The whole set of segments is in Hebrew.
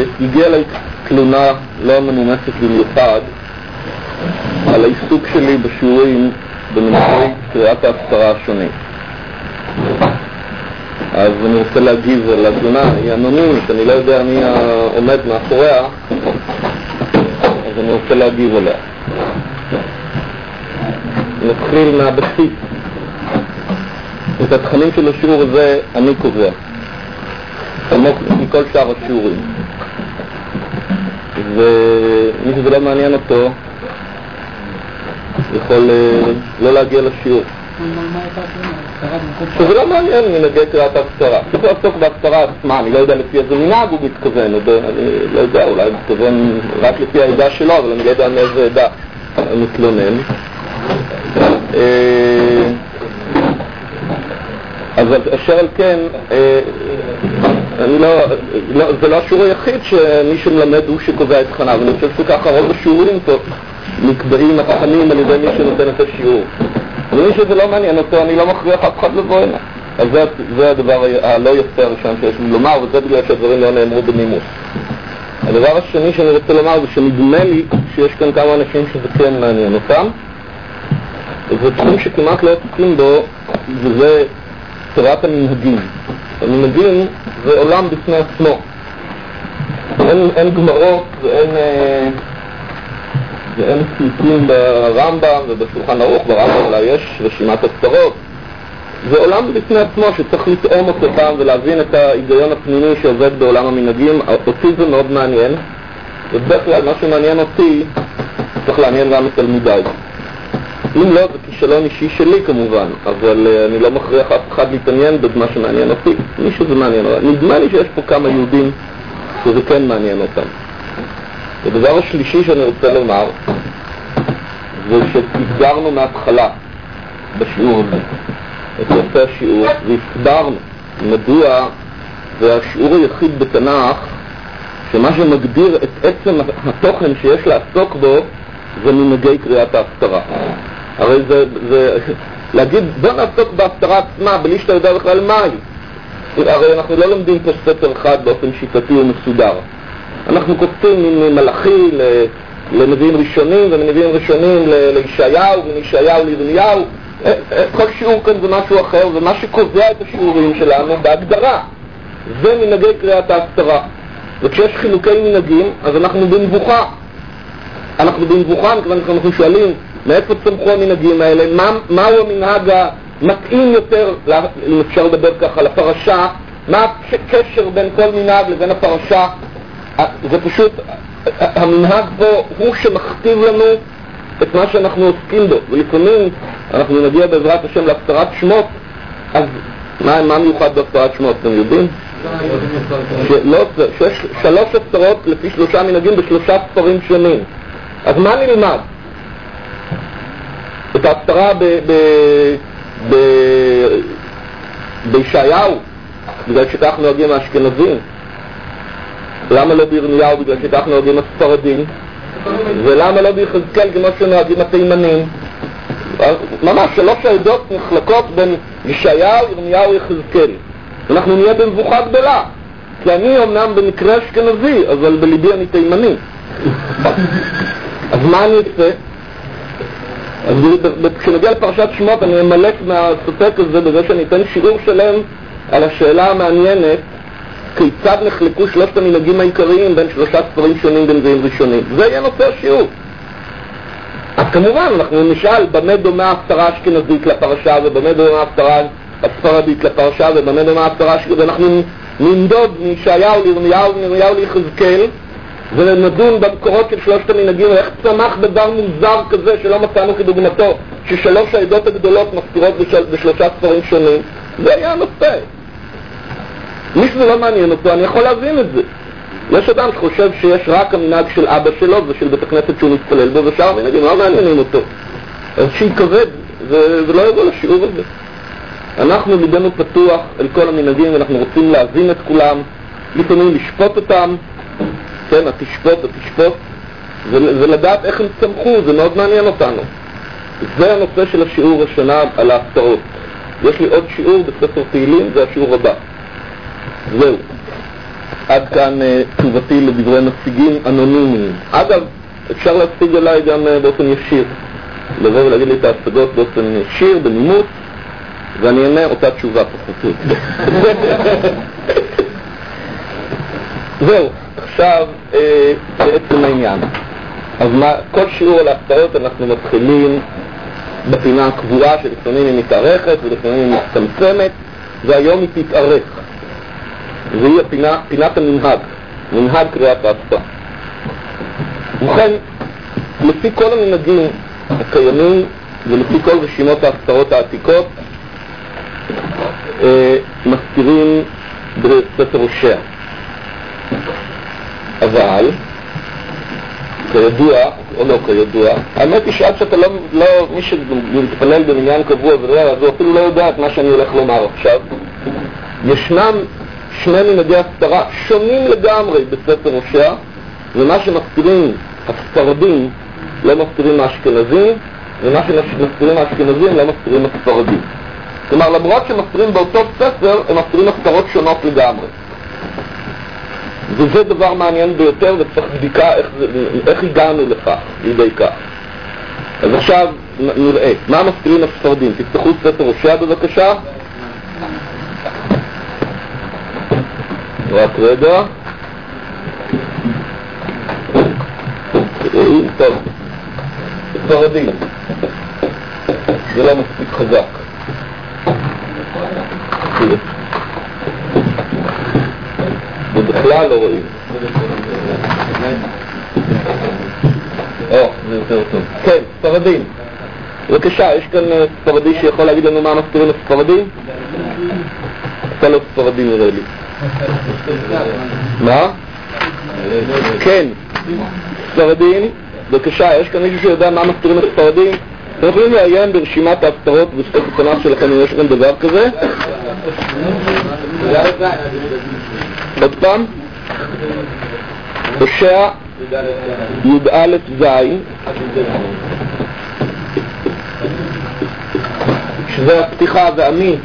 הגיעה אליי תלונה לא מנומסת במיוחד על העיסוק שלי בשיעורים במנהגי קריאת ההפטרה השונים. אז אני רוצה להגיב על התלונה, היא אנונימית, אני לא יודע מי עומד מאחוריה, אז אני רוצה להגיב עליה. נתחיל מהבסיס. את התכנים של השיעור הזה אני קובע, עמוק מכל שאר השיעורים. ומי שזה לא מעניין אותו יכול לא להגיע לשיעור. שזה לא מעניין מנהגי קריאת ההפטרה. צריך לעסוק בהפטרה עצמה, אני לא יודע לפי איזה מנהג הוא מתכוון, אני לא יודע, אולי הוא מתכוון רק לפי העדה שלו, אבל אני לא יודע מאיזה עדה מתלונן. אז אשר על כן, זה לא השיעור היחיד שמי שמלמד הוא שקובע את תכניו, ואני חושב שככה רוב השיעורים פה נקבעים התכנים על ידי מי שנותן את השיעור. ומי שזה לא מעניין אותו, אני לא מכריח אף אחד לבוא הנה. אז זה הדבר הלא יפה הראשון שיש לי לומר, וזה בגלל שהדברים לא נאמרו בנימוס. הדבר השני שאני רוצה לומר זה שנדמה לי שיש כאן כמה אנשים שזה כן מעניין אותם, זה תחום שכמעט לא עוסקים בו, וזה תורת המנהגים. המנהגים זה עולם בפני עצמו. אין גמרות ואין ציטוטים ברמב"ם ובשולחן ערוך. ברמב"ם אולי יש רשימת הפטרות. זה עולם בפני עצמו שצריך לתאום אותו פעם ולהבין את ההיגיון הפנימי שעובד בעולם המנהגים. אותי זה מאוד מעניין, ובדרך כלל מה שמעניין אותי צריך לעניין גם את תלמידיי. אם לא, זה כישלון אישי שלי כמובן, אבל אני לא מכריח אף אחד להתעניין במה שמעניין אותי. מישהו זה מעניין אותי. נדמה לי שיש פה כמה יהודים שזה כן מעניין אותם. הדבר השלישי שאני רוצה לומר זה שהסברנו מההתחלה בשיעור הזה את יפה השיעור, והסברנו מדוע זה השיעור היחיד בתנ"ך שמה שמגדיר את עצם התוכן שיש לעסוק בו זה מנהגי קריאת ההפטרה. הרי זה להגיד בוא נעסוק בהפטרה עצמה בלי שאתה יודע בכלל מה היא. הרי אנחנו לא לומדים פה ספר אחד באופן שיטתי ומסודר. אנחנו קופצים ממלאכי לנביאים ראשונים ומנביאים ראשונים לישעיהו ומישעיהו לירמיהו. כל שיעור כאן זה משהו אחר, ומה שקובע את השיעורים שלנו בהגדרה זה מנהגי קריאת ההפטרה. וכשיש חילוקי מנהגים אז אנחנו במבוכה. מכיוון שאנחנו שואלים מאיפה צמחו המנהגים האלה, מהו המנהג המתאים יותר, אם אפשר לדבר ככה, לפרשה, מה הקשר בין כל מנהג לבין הפרשה. זה פשוט, המנהג פה הוא שמכתיב לנו את מה שאנחנו עוסקים בו, ולפעמים אנחנו נגיע בעזרת השם להפטרת שמות. אז מה מיוחד בהפטרת שמות, אתם יודעים? שיש 3 הפטרות לפי 3 מנהגים ב3 ספרים שונים. אז מה נלמד? את ההפטרה בישעיהו, בגלל שכך נוהגים האשכנזים. למה לא בירמיהו? בגלל שכך נוהגים הספרדים. ולמה לא ביחזקאל כמו שנוהגים התימנים? ממש 3 העדות נחלקות בין ישעיהו, ירמיהו ויחזקאל. אנחנו נהיה במבוכה גדולה, כי אני אומנם במקרה אשכנזי, אבל בליבי אני תימני. אז מה אני אעשה? אז כשנגיע לפרשת שמות אני אמלק מהספק הזה בזה שאני אתן שיעור שלם על השאלה המעניינת כיצד נחלקו 3 המנהגים העיקריים בין 3 ספרים שונים בנביאים ראשונים. זה יהיה נושא השיעור. אז כמובן אנחנו נשאל במה דומה ההפטרה האשכנזית לפרשה, ובמה דומה ההפטרה הספרדית לפרשה, ובמה דומה ההפטרה האשכנזית, ואנחנו נמדוד מישעיהו לירמיהו ומירמיהו ליחזקאל ונדון במקורות של 3 המנהגים, איך צמח דבר מוזר כזה שלא מצאנו כדוגמתו, ש3 העדות הגדולות מסתירות ב3 ספרים שונים. זה היה הנושא. מי שזה לא מעניין אותו, אני יכול להבין את זה. יש אדם שחושב שיש רק המנהג של אבא שלו ושל בית הכנסת שהוא מתפלל בו, ושאר המנהגים לא מעניינים אותו. אז שיכבד, ולא יבוא לשיעור הזה. אנחנו ליבנו פתוח אל כל המנהגים, ואנחנו רוצים להבין את כולם, לפעמים לשפוט אותם. כן, התשפוט, ולדעת איך הם צמחו, זה מאוד מעניין אותנו. זה הנושא של השיעור השנה על ההפטרות. יש לי עוד שיעור בספר תהילים, זה השיעור הבא. זהו. עד כאן תשובתי לדברי משיגים אנונימיים. אגב, אפשר להשיג אליי גם באופן ישיר, לבוא ולהגיד לי את ההשגות באופן ישיר, בנימוס, ואני אענה אותה תשובה פחות. זהו, עכשיו בעצם העניין. אז כל שיעור על ההפתעות אנחנו מתחילים בפינה הקבועה שלפעמים היא מתארכת ולפעמים היא מצטמצמת, והיום היא תתארך. והיא פינת המנהג, מנהג קריאת ההפתעה. ובכן, לפי כל המנהגים הקיימים ולפי כל רשימות ההפטרות העתיקות, מסתירים בספר הושע. אבל, כידוע, או לא כידוע, האמת היא שעד שאתה מי שמתפלל במניין קבוע אז הוא אפילו לא יודע את מה שאני הולך לומר עכשיו. ישנם שני מנהגי הפטרה שונים לגמרי בספר הושע, ומה שמסתירים הספרדים לא מסתירים האשכנזים, ומה שמסתירים האשכנזים לא מסתירים הספרדים. כלומר, למרות שמסתירים באותו ספר, הם מסתירים הפטרות שונות לגמרי. וזה דבר מעניין ביותר, וצריך בדיקה איך הגענו לכך, לידי כך. אז עכשיו נראה, מה מסתירים הספרדים? תפתחו ספר הושע בבקשה. רק רגע. טוב, ספרדים. זה לא מספיק חזק. ובכלל לא רואים. זה יותר טוב. כן, ספרדים. בבקשה, יש כאן ספרדי שיכול להגיד לנו מה מסתירים הספרדים? אתה לא ספרדי נראה לי. מה? כן, ספרדים. בבקשה, יש כאן מישהו שיודע מה מסתירים הספרדים? אתם יכולים לעיין ברשימת ההפטרות בסוף התנ"ך שלכם אם יש לכם דבר כזה? עוד פעם? הושע י"א ז', שזה הפתיחה ואני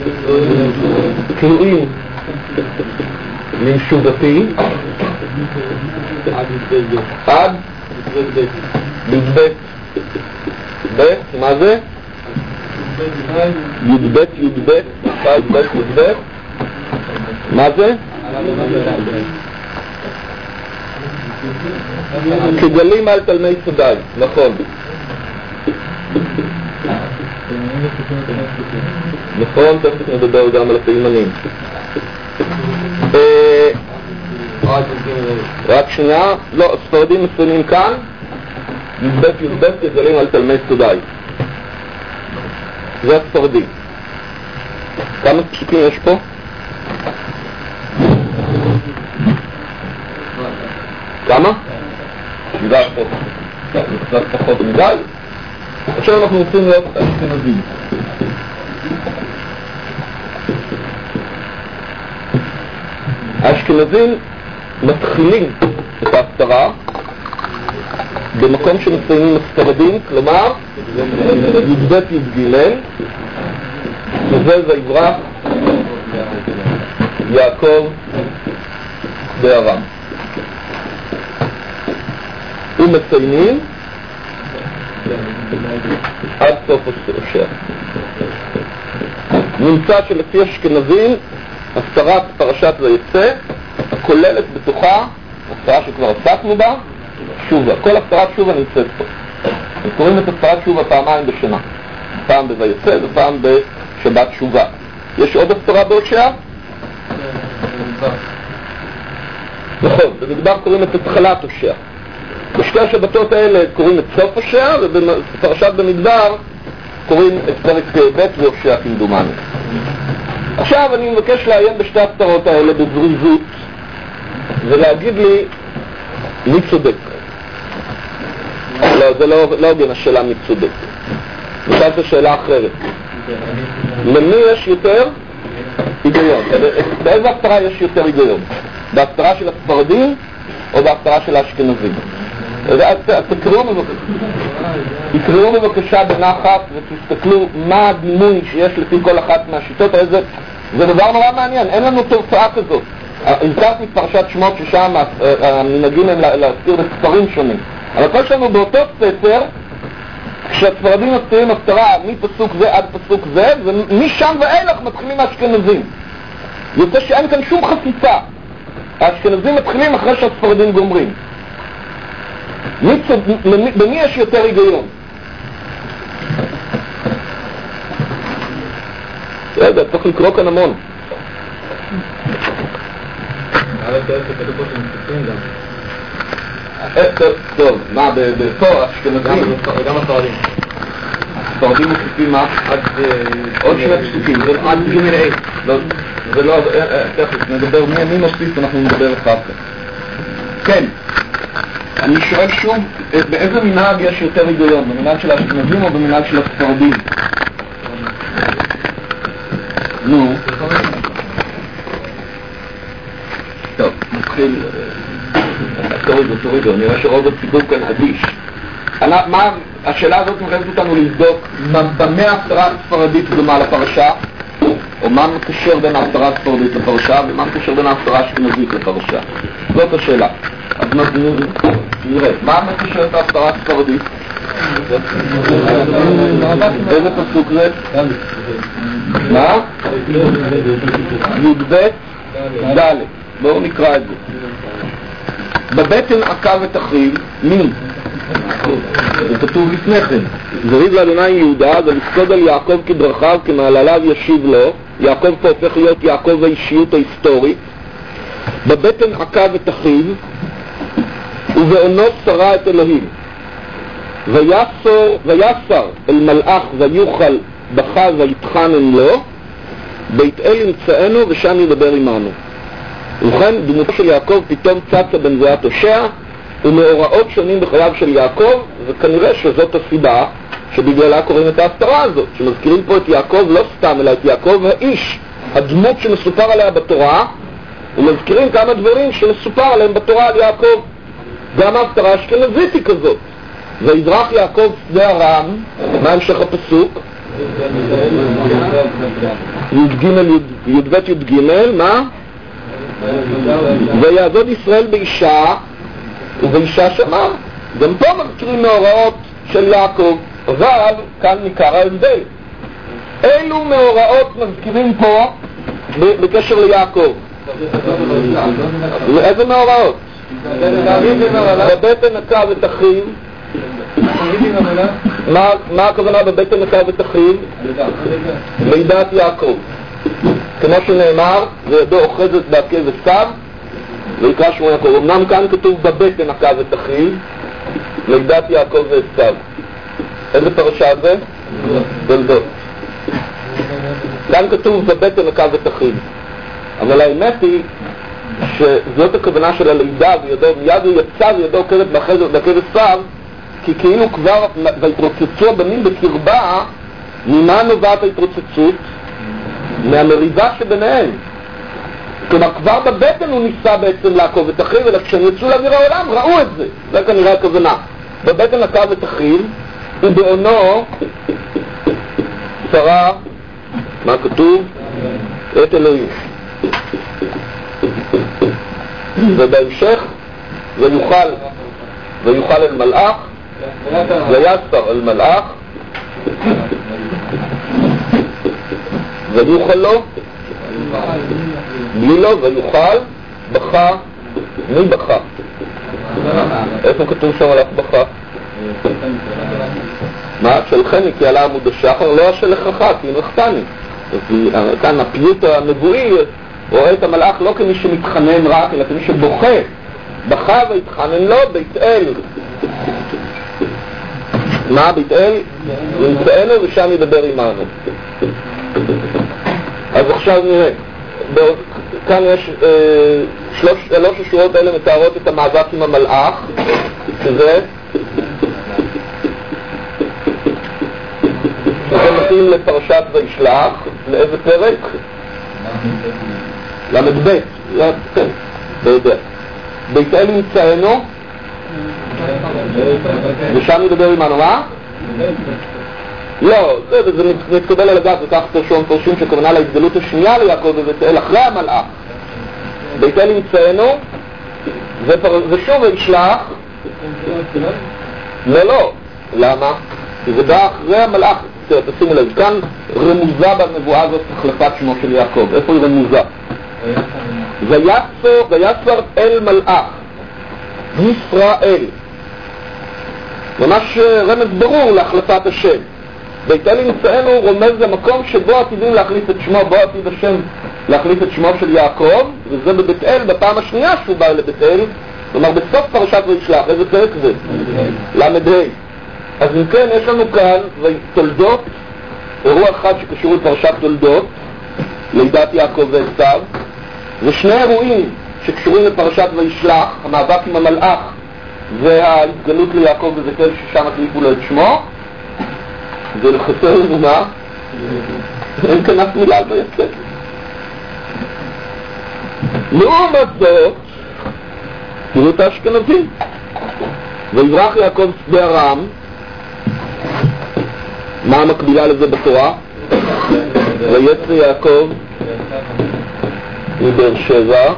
קוראים למשובתי עד י"ב. מה זה? י"ב עד י"ב. מה זה? כגלים על תלמי סודאי, נכון. נכון, תכף נדבר גם על התימנים. רק שנייה, לא, ספרדים מסוימים כאן, י"ב כגלים על תלמי סודאי. זה הספרדים. כמה פסוקים יש פה? כמה? 7 קצת פחות מדי. עכשיו אנחנו רוצים להיות אשכנזים. האשכנזים מתחילים את ההפטרה במקום שמסיימים הספרדים, כלומר י"ב י"ג, וזה ויברח יעקב בארם. ומסיימים עד סוף הושע. נמצא שלפי אשכנזים הפטרת פרשת ויצא הכוללת בתוכה הפטרה שכבר עסקנו בה, שובה. כל הפטרת שובה נמצאת פה. קוראים את הפטרת שובה פעמיים בשנה, פעם בויצא ופעם בשבת שובה. יש עוד הפטרה בהושע? נכון, במדבר קוראים את התחלת הושע. בשתי השבתות האלה קוראים את סוף הושע, ובפרשת במדבר קוראים את פרק ב' והושע כמדומני. עכשיו אני מבקש לעיין בשתי הפטרות האלה בזריזות ולהגיד לי מי צודק. לא, זה לא הוגן השאלה מי צודק. בכלל זו שאלה אחרת. למי יש יותר היגיון? באיזה הפטרה יש יותר היגיון? בהפטרה של הספרדים או בהפטרה של האשכנזים? תקראו בבקשה בנחת ותסתכלו מה הדימוי שיש לפי כל אחת מהשיטות. זה דבר נורא מעניין, אין לנו תופעה כזאת. הזכרתי פרשת שמות ששם המנהגים הם להזכיר בספרים שונים, אבל כל שלנו באותו ספר, כשהספרדים מסתירים הפטרה מפסוק זה עד פסוק זה, ומשם ואילך מתחילים האשכנזים. יוצא שאין כאן שום חפיפה. האשכנזים מתחילים אחרי שהספרדים גומרים. במי יש יותר היגיון? רגע, צריך לקרוא כאן המון. טוב, מה, פה אשכנזים? גם הספרדים. הספרדים מוסיפים מה? עוד שני פסוקים, זה עד ג' זה לא, תכף, נדבר מי מוסיף, אנחנו נדבר אחר כך. כן, אני שואל שוב, באיזה מנהג יש יותר היגיון? במנהג של האשכנזים או במנהג של הספרדים? נו. טוב, נתחיל, תורידו, נראה שרוב הציבור כאן אדיש. השאלה הזאת מחייבת אותנו לבדוק במה ההפטרה הספרדית דומה לפרשה, או מה מקשר בין ההפטרה הספרדית לפרשה, ומה מקשר בין ההפטרה האשכנזית לפרשה. זאת השאלה. אז נראה, מה מקשר את ההפטרה הספרדית? איזה פסוק זה? מה? י"ב ד'. בואו נקרא את זה. בבטן עקב את אחיו, מי? זה כתוב לפני כן. זריב לאדוני יהודה, ולפקוד על יעקב כדרכיו, כמעלליו ישיב לו. יעקב פה הופך להיות יעקב האישיות ההיסטורית. בבטן עקב את אחיו, ובעונו שרה את אלוהים. ויסר אל מלאך ויוכל בכה ויתחנן לו, בית אל ימצאנו ושם ידבר עמנו. ובכן, דמותו של יעקב פתאום צצה בנבואת הושע, ומאורעות שונים בחייו של יעקב, וכנראה שזאת הסיבה שבגללה קוראים את ההפטרה הזאת, שמזכירים פה את יעקב לא סתם, אלא את יעקב האיש, הדמות שמסופר עליה בתורה, ומזכירים כמה דברים שמסופר עליהם בתורה על יעקב. גם ההפטרה האשכנזית היא כזאת. ויזרח יעקב שדה ארם, מה המשך הפסוק? י"ב י"ג, מה? ויעבוד ישראל באישה, ובאישה שמע. גם פה מזכירים מאורעות של יעקב, אבל כאן ניכר ההבדל. אילו מאורעות מזכירים פה בקשר ליעקב? איזה מאורעות? בבטן עקב את אחיו. מה הכוונה בבטן עקב את אחיו? לידת יעקב. כמו שנאמר, וידו אוחזת בעקב עשיו, ויקרא שמו יעקב. אמנם כאן כתוב בבטן עקב את אחיו, לידת יעקב ועשיו. איזה פרשה זה? תולדות. כאן כתוב בבטן עקב את אחיו. אבל האמת היא שזאת הכוונה של הלידה, מיד הוא יצא וידו אוחזת בעקב עשיו, כי כאילו כבר והתרוצצו הבנים בקרבה. ממה נובעת ההתרוצצות? מהמריבה שביניהם. כלומר, כבר בבטן הוא ניסה בעצם לעקוב את אחיו, אלא כשהם יצאו לאוויר העולם ראו את זה. זה כנראה הכוונה. בבטן עקב את אחיו, ובעונו שרה, מה כתוב? את אלוהים. ובהמשך ויוכל אל מלאך, ויסר אל מלאך, ויוכל לו, בלי לו, ויוכל, בכה, מי בכה? איפה כתוב שם הלך בכה? מה? שלחני כי עלה עמוד השחר, לא השלחך, כי נחתני. כאן הפיוט הנבואי רואה את המלאך לא כמי שמתחנן רק, אלא כמי שבוכה. בכה והתחנן לו, בית אל. מה בית אל? ימצאנו ושם ידבר עמנו. אז עכשיו נראה. כאן יש שלוש השורות האלה מתארות את המאבק עם המלאך, שזה מתאים לפרשת וישלח. לאיזה פרק? למ"ב. כן, אתה יודע. בית אל ימצאנו ושם ידבר עמנו. מה? לא, זה מתקבל על הדעת, וכך פרשים שכוונה להתגלות השנייה ליעקב בבית אל אחרי המלאך. בית אל ימצאנו, ושוב וישלח. לא, למה? כי זה בא אחרי המלאך. תשימו לב, כאן רמוזה בנבואה הזאת החלפת שמו של יעקב. איפה היא רמוזה? ויצר אל מלאך ישראל, ממש רמז ברור להחלפת השם. בית אל ימצאנו רומז למקום שבו עתידים להחליף את שמו, בו עתיד השם להחליף את שמו של יעקב, וזה בבית אל בפעם השנייה שהוא בא לבית אל, כלומר בסוף פרשת וישלח. איזה פרק זה? למד ה'. אז אם כן, יש לנו כאן תולדות, אירוע אחד שקשור לפרשת תולדות, לידת יעקב ועשיו, ושני אירועים שקשורים לפרשת וישלח, המאבק עם המלאך וההתגלות ליעקב וזקל ששם החליפו לו את שמו. זה לחסר לנו מה? אין כאן אף מילה על ויצא. לעומת זאת, תראו את האשכנזים. ויברח יעקב שדה ארם, מה המקבילה לזה בתורה? ויצא יעקב מבאר שבע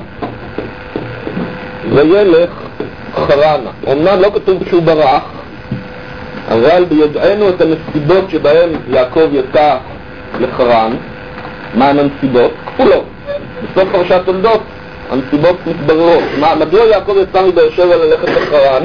וילך חרנה. אמנם לא כתוב שהוא ברח, אבל ביודענו את הנסיבות שבהן יעקב יצא לחרן. מה הנסיבות? כפולות. בסוף פרשת תולדות הנסיבות מתבררות. מדוע יעקב יצא מבאר שבע ללכת לחרן?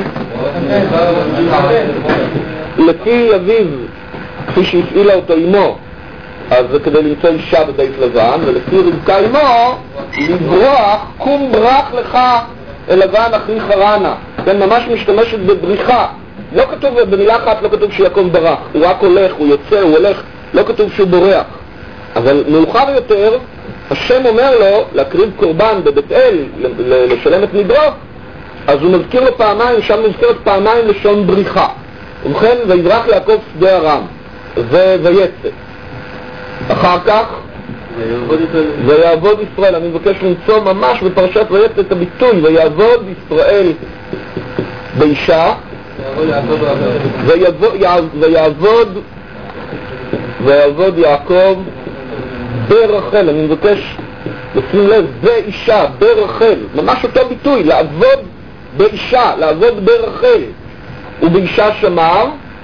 לפי אביו, כפי שהפעילה אותו אמו, אז זה כדי למצוא אישה בבית לבן, ולפי רבקה אמו, לברוח, קום ברח לך אל לבן אחי חרנה. כן, ממש משתמשת בבריחה. לא כתוב, במילה אחת לא כתוב שיעקב ברח, הוא רק הולך, הוא יוצא, הוא הולך, לא כתוב שהוא בורח. אבל מאוחר יותר, השם אומר לו להקריב קורבן בבית אל, לשלם את נדרו, אז הוא מזכיר לו פעמיים, שם מזכירת פעמיים לשון בריחה. ובכן, ויברח יעקב שדה ארם, ויצא. אחר כך, ויעבוד ישראל. אני מבקש למצוא ממש בפרשת ויצא את הביטוי, ויעבוד ישראל באישה, ויעבוד יעקב ברחל. אני מבקש לשים לב, באישה, ברחל, ממש אותו ביטוי, לעבוד באישה, לעבוד ברחל. ובאישה שמר,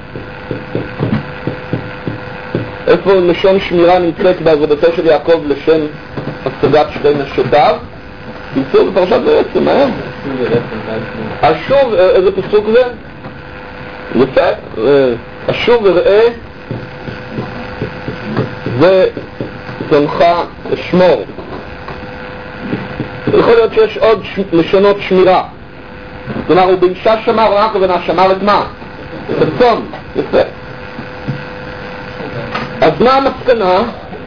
איפה לשון שמירה נמצאת בעבודתו של יעקב לשם השגת שתי נשותיו? תמצאו בפרשת ויצא, מהר. אשוב, איזה פסוק זה? יפה. אשוב וראה ושונך אשמור. יכול להיות שיש עוד לשונות שמירה. כלומר, הוא באישה שמר, מה הכוונה? שמר את מה? את הצאן. יפה. אז מה המסקנה?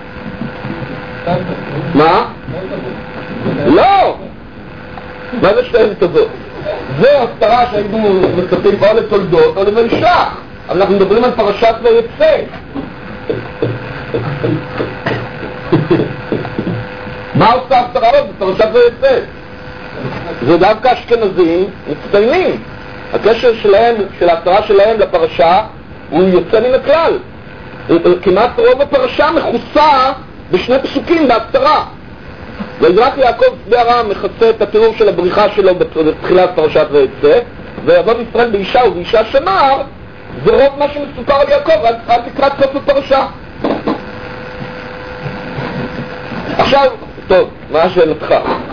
מה? לא! מה זה שתי טובות? זה הסתרה שהיינו מצפים או לתולדות או לוישלח. אבל אנחנו מדברים על פרשת ויצא. מה עושה הסתרה עוד בפרשת ויצא? זה דווקא אשכנזים מצטיינים. הקשר שלהם, של ההסתרה שלהם לפרשה, הוא יוצא מן הכלל. כמעט רוב הפרשה מכוסה בשני פסוקים בהסתרה. ויברח יעקב שדה ארם מכסה את התיאור של הבריחה שלו בתחילת פרשת ויצא, ויעבוד ישראל באישה ובאישה שמר, זה רוב מה שמסופר על יעקב עד לקראת סוף הפרשה. עכשיו, טוב, מה השאלתך?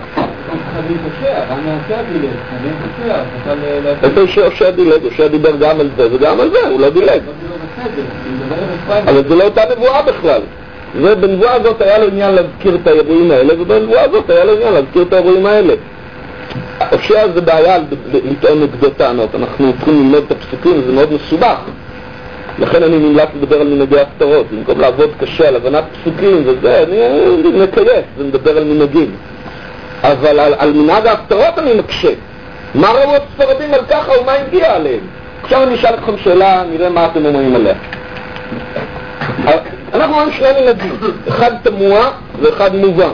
איפה שהושע דילג? הושע דיבר גם על זה וגם על זה, הוא לא דילג. אבל זה לא אותה נבואה בכלל. ובנבואה הזאת היה לו עניין להזכיר את האירועים האלה, ובנבואה הזאת היה לו עניין להזכיר את האירועים האלה. הושע זה בעיה לטעון נגדו טענות. אנחנו צריכים ללמוד את הפסוקים, זה מאוד מסובך. לכן אני נמלץ לדבר על מנהגי הפטרות. במקום לעבוד קשה על הבנת פסוקים וזה, אני מקייס ונדבר על מנהגים. אבל על מנהג ההפטרות אני מקשה. מה ראו הספרדים על ככה ומה הגיע עליהם? עכשיו אני אשאל אתכם שאלה, נראה מה אתם אומרים עליה. אנחנו רואים שני מנהגים, אחד תמוה ואחד מובן.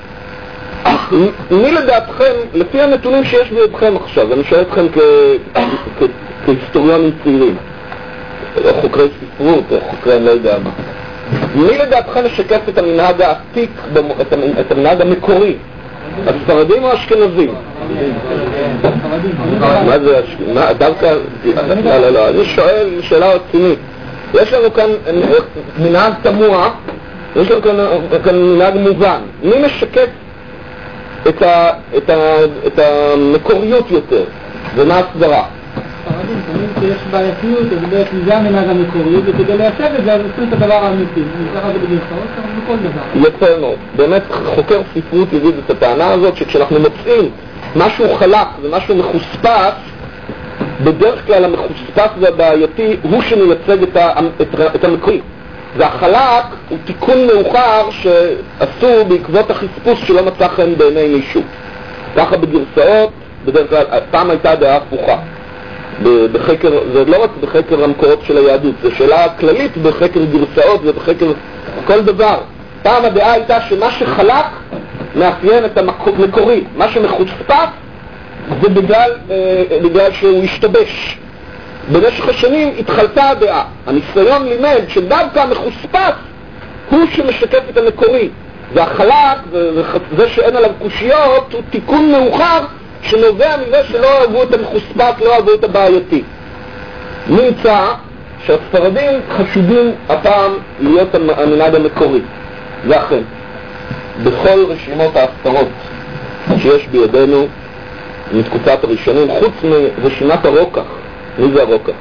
מי לדעתכם, לפי הנתונים שיש בידכם עכשיו, אני שואל אתכם כהיסטוריונים צעירים, או חוקרי ספרות, או חוקרי אני לא יודע מה, מי לדעתכם משקף את המנהג העתיק, את המנהג המקורי הספרדים או אשכנזים? מה זה אשכנזים? דווקא... לא, אני שואל שאלה רצינית. יש לנו כאן מנהג תמוה, יש לנו כאן מנהג מובן. מי משקף את המקוריות יותר? ומה הסברה? ספרדים, תמיד שיש בעייתיות, אז בעצם זה המנהג המקורי, וכדי ליישב את זה, אז עושים את הדבר האמיתי. נצטרך את זה בגרסאות, אבל בכל דבר. יפה מאוד. באמת חוקר ספרות יגיד את הטענה הזאת, שכשאנחנו מוצאים משהו חלק ומשהו מחוספס, בדרך כלל המחוספס והבעייתי הוא שמייצג את המקורי. והחלק הוא תיקון מאוחר שעשו בעקבות החספוס שלא מצא חן בעיני מישהו. ככה בגרסאות, בדרך כלל, פעם הייתה דעה הפוכה. בחקר, זה לא רק בחקר המקורות של היהדות, זה שאלה כללית בחקר גרסאות ובחקר כל דבר. פעם הדעה הייתה שמה שחלק מאפיין את המקורי, מה שמחוספס זה בגלל שהוא השתבש. במשך השנים התחלתה הדעה. הניסיון לימד שדווקא המחוספס הוא שמשקף את המקורי, והחלק וזה שאין עליו קושיות הוא תיקון מאוחר שנובע מזה שלא אהבו את המחוספס, לא אהבו את הבעייתי. נמצא שהספרדים חשודים הפעם להיות המנהג המקורי. ואכן, בכל רשימות ההסתרות שיש בידינו מתקופת הראשונים, חוץ מרשימת הרוקח, מי זה הרוקח?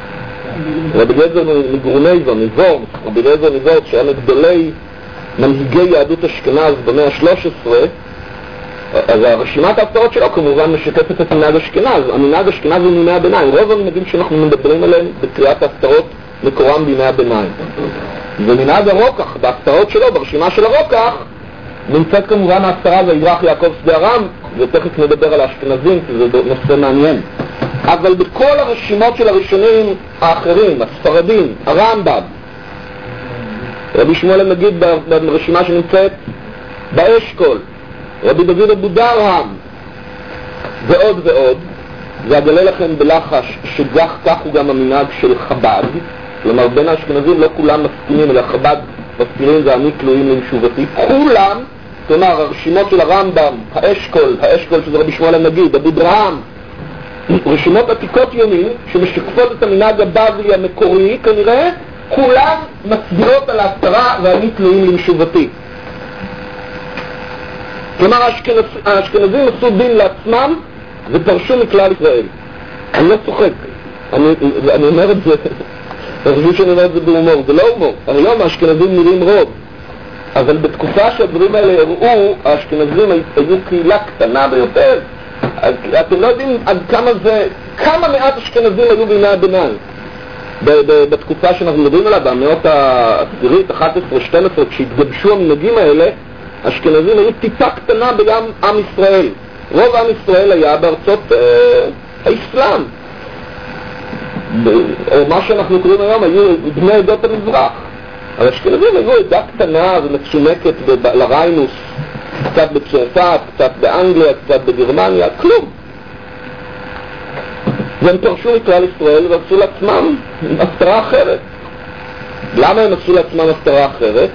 רבי אליעזר מגרונייזר, מוורמס, רבי אליעזר מוורמס, שהיה מגדולי מנהיגי יהדות אשכנז במאה ה-13, אז הרשימת ההפטרות שלו כמובן משקפת את מנהג אשכנז. המנהג אשכנז הוא מימי הביניים. רוב המנהגים שאנחנו מדברים עליהם בקריאת ההפטרות מקורם בימי הביניים. ומנהג הרוקח, בהפטרות שלו, ברשימה של הרוקח, נמצאת כמובן ההפטרה ויברח יעקב שדה ארם, ותכף נדבר על האשכנזים כי זה נושא מעניין. אבל בכל הרשימות של הראשונים האחרים, הספרדים, הרמב"ם, רבי שמואל הנגיד ברשימה שנמצאת באשכול, רבי דוד אבו דרהם ועוד ועוד, ואגלה לכם בלחש שכך הוא גם המנהג של חב"ד. כלומר בין האשכנזים לא כולם מסכימים, אלא חב"ד מסכימים ואני תלויים למשובתי, כולם, כלומר הרשימות של הרמב"ם, האשכול שזה רבי שמואל הנגיד, אבו דרהם, רשימות עתיקות יומין שמשקפות את המנהג הבבלי המקורי כנראה, כולם מצביעות על ההפטרה ואני תלויים למשובתי. כלומר האשכנזים עשו דין לעצמם ופרשו מכלל ישראל. אני לא צוחק, אני אומר את זה, אני חושב שאני אומר את זה בהומור, זה לא הומור. היום האשכנזים נראים רוב, אבל בתקופה שהדברים האלה הראו, האשכנזים היו קהילה קטנה ביותר. אתם לא יודעים עד כמה מעט אשכנזים היו בימי הביניים. בתקופה שאנחנו מדברים עליה, במאות העשירית, 11, 12, כשהתגבשו המנהגים האלה, אשכנזים היו טיפה קטנה בים עם ישראל. רוב עם ישראל היה בארצות האסלאם. או מה שאנחנו קוראים היום היו בני עדות המזרח. אבל אשכנזים היו עדה קטנה ומצומקת לריינוס, קצת בצרפת, קצת באנגליה, קצת בגרמניה, כלום. והם פרשו מכלל ישראל ועשו לעצמם הפטרה אחרת. למה הם עשו לעצמם הפטרה אחרת?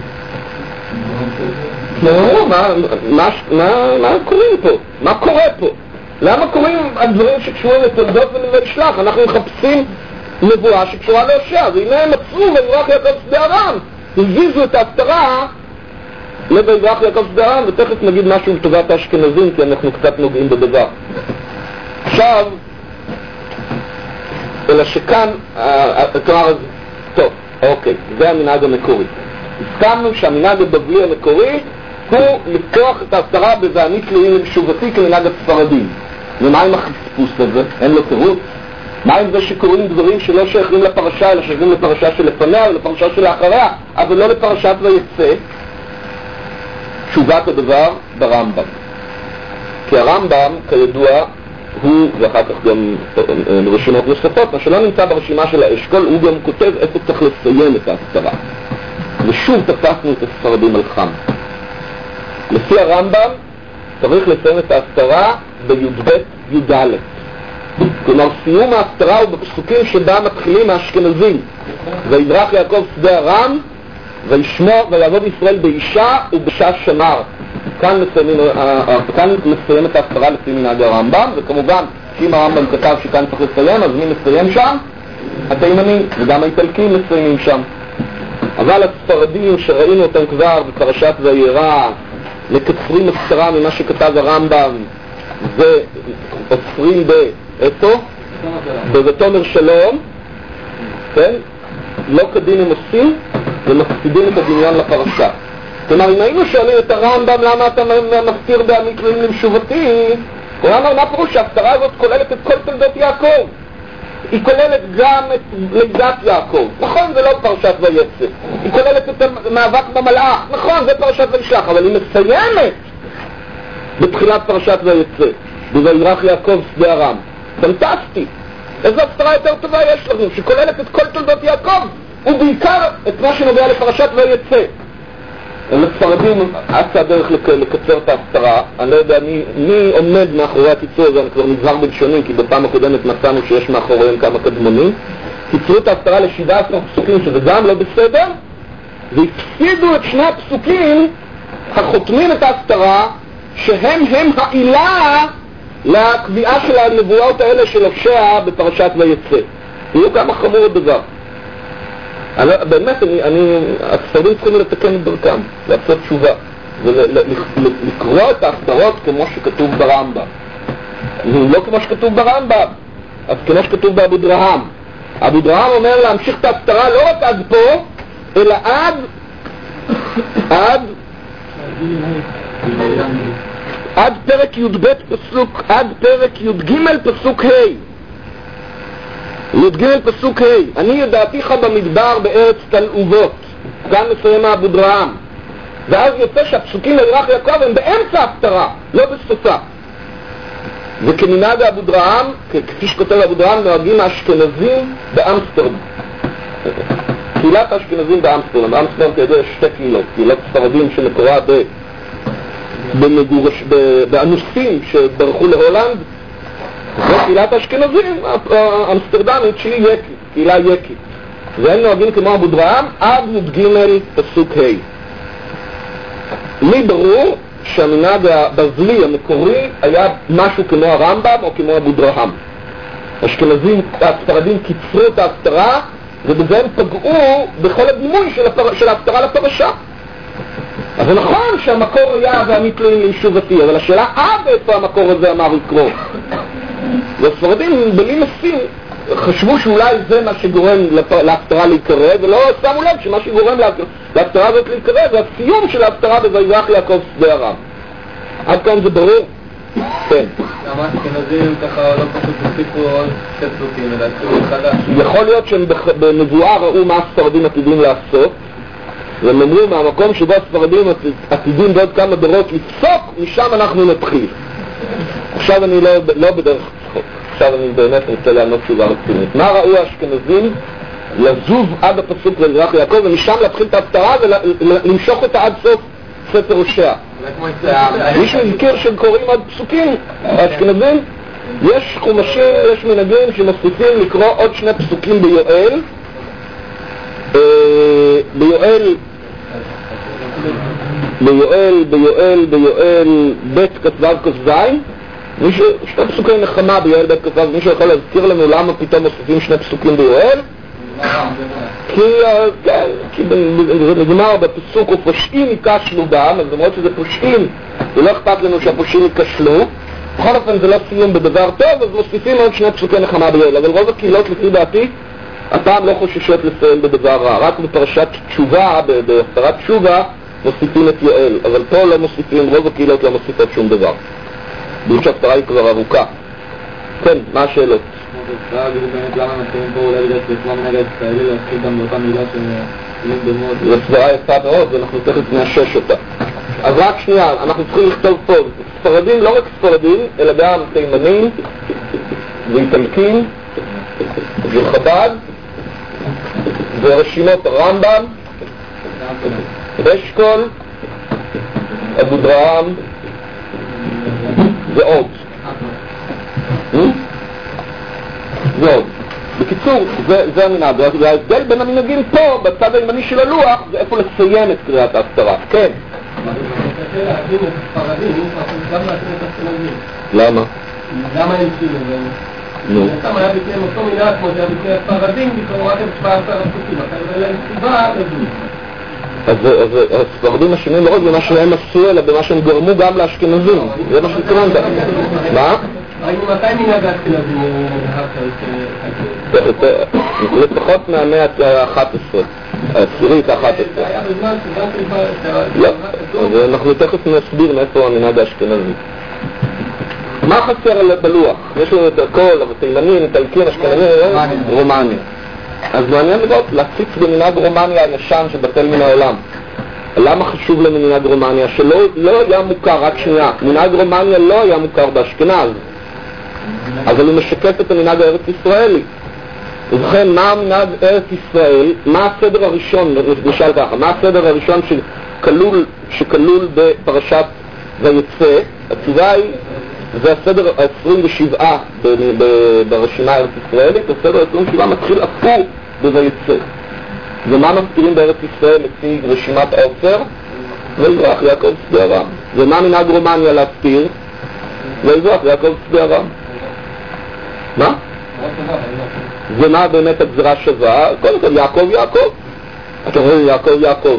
מה קוראים פה? מה קורה פה? למה קוראים הדברים שקשורים לתולדות ולשלח? אנחנו מחפשים נבואה שקשורה להושע, והנה הם עצרו ויברח יעקב שדה ארם, הזיזו את ההפטרה לויברח יעקב שדה ארם, ותכף נגיד משהו לטובת האשכנזים כי אנחנו קצת נוגעים בדבר. עכשיו, אלא שכאן, טוב, אוקיי, זה המנהג המקורי. הסכמנו שהמנהג הבבלי המקורי הוא לפתוח את ההפטרה ב"ואני תלויים למשובתי" כמנהג הספרדים. ומה עם החספוס הזה? אין לו תירוץ. מה עם זה שקוראים דברים שלא שייכים לפרשה, אלא שייכים לפרשה שלפניה ולפרשה שלאחריה, אבל לא לפרשת ויצא? תשובת הדבר ברמב"ם. כי הרמב"ם, כידוע, הוא, ואחר כך גם רשימות נוספות, מה שלא נמצא ברשימה של האשכול, הוא גם כותב איפה צריך לסיים את ההפטרה. ושוב תפסנו את הספרדים על חם. לפי הרמב"ם צריך לסיים את ההפטרה בי"ב י"ד. כלומר סיום ההפטרה הוא בפסוקים שבה מתחילים האשכנזים. ויברח יעקב שדה ארם ויעבוד ישראל באישה ובשעה שמר. כאן מסיים את ההפטרה לפי מנהג הרמב"ם, וכמובן שאם הרמב"ם כתב שכאן צריך לסיים, אז מי מסיים שם? התימנים, וגם האיטלקים מסיימים שם. אבל הספרדים שראינו אותם כבר בפרשת וירא, מקצרים הפטרה ממה שכתב הרמב"ם, ועוצרים ב"ותאמר שלום", כן? לא כדין הם עושים, ומפסידים את הדמיון לפרשה. כלומר, אם היינו שואלים את הרמב"ם למה אתה מפטיר בעמית תלויים למשובתי, הוא אמר, מה פירוש? ההפטרה הזאת כוללת את כל תולדות יעקב. היא כוללת גם את לידת יעקב. נכון, זה לא פרשת ויצא. היא כוללת את המאבק במלאך. נכון, זה פרשת וישלח, אבל היא מסיימת בתחילת פרשת ויצא. וירח יעקב שדה ארם. פנטסטי. איזו הפטרה יותר טובה יש לנו, שכוללת את כל תולדות יעקב, ובעיקר את מה שנוגע לפרשת ויצא. לספרדים אצה הדרך לקצר את ההפטרה. אני לא יודע מי עומד מאחורי הקיצור הזה, אני כבר נזהר בלשוני, כי בפעם הקודמת מצאנו שיש מאחוריהם כמה קדמונים. קיצרו את ההפטרה ל17 פסוקים, שזה גם לא בסדר, והפסידו את שני הפסוקים החותמים את ההפטרה, שהם העילה לקביעה של הנבואות האלה של הושע בפרשת ויצא. תראו כמה חמור הדבר. באמת, הספרדים צריכים לתקן את דרכם, לעשות תשובה, ולקרוא את ההפטרות כמו שכתוב ברמב"ם. לא כמו שכתוב ברמב"ם, אז כמו שכתוב באבו דרהם. אבו דרהם אומר להמשיך את ההפטרה לא רק עד פה, אלא עד פרק י"ב פסוק, עד פרק י"ג פסוק ה'. י"ג פסוק ה', אני ידעתיך במדבר בארץ תלעובות. כאן מסיים אבו דרהם. ואז יוצא שהפסוקים לירח יעקב הם באמצע ההפטרה, לא בסופה. וכמנהג אבו דרהם, כפי שכותב אבו דרהם, נוהגים האשכנזים באמסטרדם. קהילת האשכנזים באמסטרדם. באמסטרדם כידוע יש שתי קהילות. קהילת ספרדים שמקורה באנוסים שברחו להולנד, וקהילת האשכנזים האמסטרדמית שהיא יקית, קהילה יקית. והם נוהגים כמו אבו דרהם עד י"ג פסוק ה'. לי ברור שהמנהג הבבלי המקורי היה משהו כמו הרמב"ם או כמו אבו דרהם. האשכנזים, הספרדים קיצרו את ההפטרה, ובזה הם פגעו בכל הדימוי של ההפטרה לפרשה. אז זה נכון שהמקור היה ועמית תלויים למשובתי, אבל השאלה עד איפה המקור הזה אמר לקרוא. והספרדים בלי מסים חשבו שאולי זה מה שגורם להפטרה להיקרא, ולא שמו לב שמה שגורם להפטרה הזאת להיקרא זה הסיום של ההפטרה בוירח יעקב שדה ארם. עד כאן זה ברור? כן. למה אשכנזים ככה לא פשוט הוסיפו עוד שתי פסוקים, אלא עשו מחדש? יכול להיות שהם בנבואה ראו מה הספרדים עתידים לעשות, והם אמרו מהמקום שבו הספרדים עתידים בעוד כמה דורות לפסוק, משם אנחנו נתחיל. עכשיו אני לא בדרך צחוק, עכשיו אני באמת רוצה לענות תשובה רצינית. מה ראו האשכנזים? לזוז עד הפסוק וירח יעקב, ומשם להתחיל את ההפטרה ולמשוך אותה עד סוף ספר הושע. מישהו הזכיר שקוראים עד פסוקים, האשכנזים? יש חומשים, יש מנהגים שמוסיפים לקרוא עוד שני פסוקים ביואל. ביואל ב' כ"ו כ"ז, שני פסוקי נחמה ביואל ב' כ"ו. מישהו יכול להזכיר לנו למה פתאום מוסיפים שני פסוקים ביואל? כי נגמר בפסוק ופושעים ייכשלו בם, אז למרות שזה פושעים ולא אכפת לנו שהפושעים ייכשלו, בכל אופן זה לא סיום בדבר טוב, אז מוסיפים עוד שני פסוקי נחמה ביואל. אבל רוב הקהילות לפי דעתי הפעם לא חוששות לסיים בדבר רע, רק בפרשת תשובה, בהפטרת תשובה מוסיפים את יואל, אבל פה לא מוסיפים, רוב הקהילות לא מוסיפות שום דבר. בגלל שההפטרה היא כבר ארוכה. כן, מה השאלות? למה מציעים פה אולי בגלל שלפני מנהג הישראלי להזכיר גם באותה מילה שמילים דומות? זו סברה יפה מאוד, ואנחנו תכף נאשש אותה. אז רק שנייה, אנחנו צריכים לכתוב פה, ספרדים, לא רק ספרדים, אלא גם תימנים ואיטלקים וחב"ד ורשימות הרמב"ם, אשכול, אבו דרהם ועוד. ועוד. בקיצור, זה המנהג. וההבדל בין המנהגים פה, בצד הימני של הלוח, זה איפה לסיים את קריאת ההפטרה. כן. רוצה להבין את הספרדים, גם להבין את האשכנזים. למה? למה הם כאילו? נו. סתם היה בפניהם אותו מילה כמו שהיה בפני הספרדים, פתאום רק הם 17 הפסוקים, אחרי זה אין סיבה לדון. אז הספרדים אשמים לא רק במה שהם עשו, אלא במה שהם גרמו גם לאשכנזים. זה מה שהתכוונת. מה? ראינו מתי מנהג האשכנזים לפחות מהמאה ה-11, העשירית ה-11. זה היה בזמן שגם לא, אז אנחנו תכף נסביר מאיפה המנהג האשכנזי. מה חסר בלוח? יש לנו את הכל, תימנים, איטלקים, אשכנזים, רומניה. אז מעניין לראות, להציץ במנהג רומניה הישן שבטל מן העולם. למה חשוב לנו מנהג רומניה? שלא היה מוכר, רק שנייה, מנהג רומניה לא היה מוכר באשכנז, אבל הוא משקף את המנהג הארץ ישראלי. ובכן, מה המנהג ארץ ישראל? מה הסדר הראשון, נשאל ככה, מה הסדר הראשון שכלול בפרשת ויצא? התשובה היא, זה הסדר ה-27 ברשימה הארץ ישראלית. הסדר ה-27 מתחיל אפור בויצא. ומה מזכירים בארץ ישראל לפי רשימת העופר? ויזרח יעקב שדה ארם. ומה מנהג רומניה להזכיר? ויזרח יעקב שדה ארם. מה? ומה באמת הגזרה שווה? קודם כל יעקב יעקב. אתה רואה יעקב.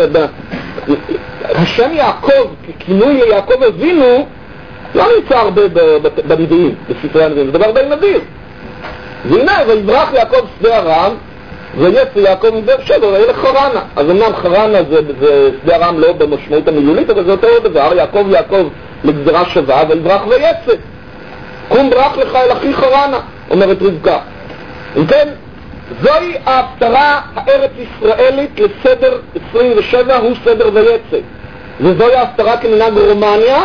השם יעקב, כינוי ליעקב אבינו, לא נמצא הרבה בנביאים, בספרי הנביאים, זה דבר די נדיר. והנה, ויברח יעקב שדה ארם, ויצא יעקב מבאר שבע, וילך חרנה. אז אמנם חרנה זה שדה ארם לא במשמעות המילולית, אבל זה אותו דבר, יעקב לגזרה שווה, ויברח ויצא. קום ברח לך אל אחי חרנה, אומרת רבקה. אם כן, זוהי ההפטרה הארץ ישראלית לסדר 27, הוא סדר ויצא. וזוהי ההפטרה כמנהג רומניה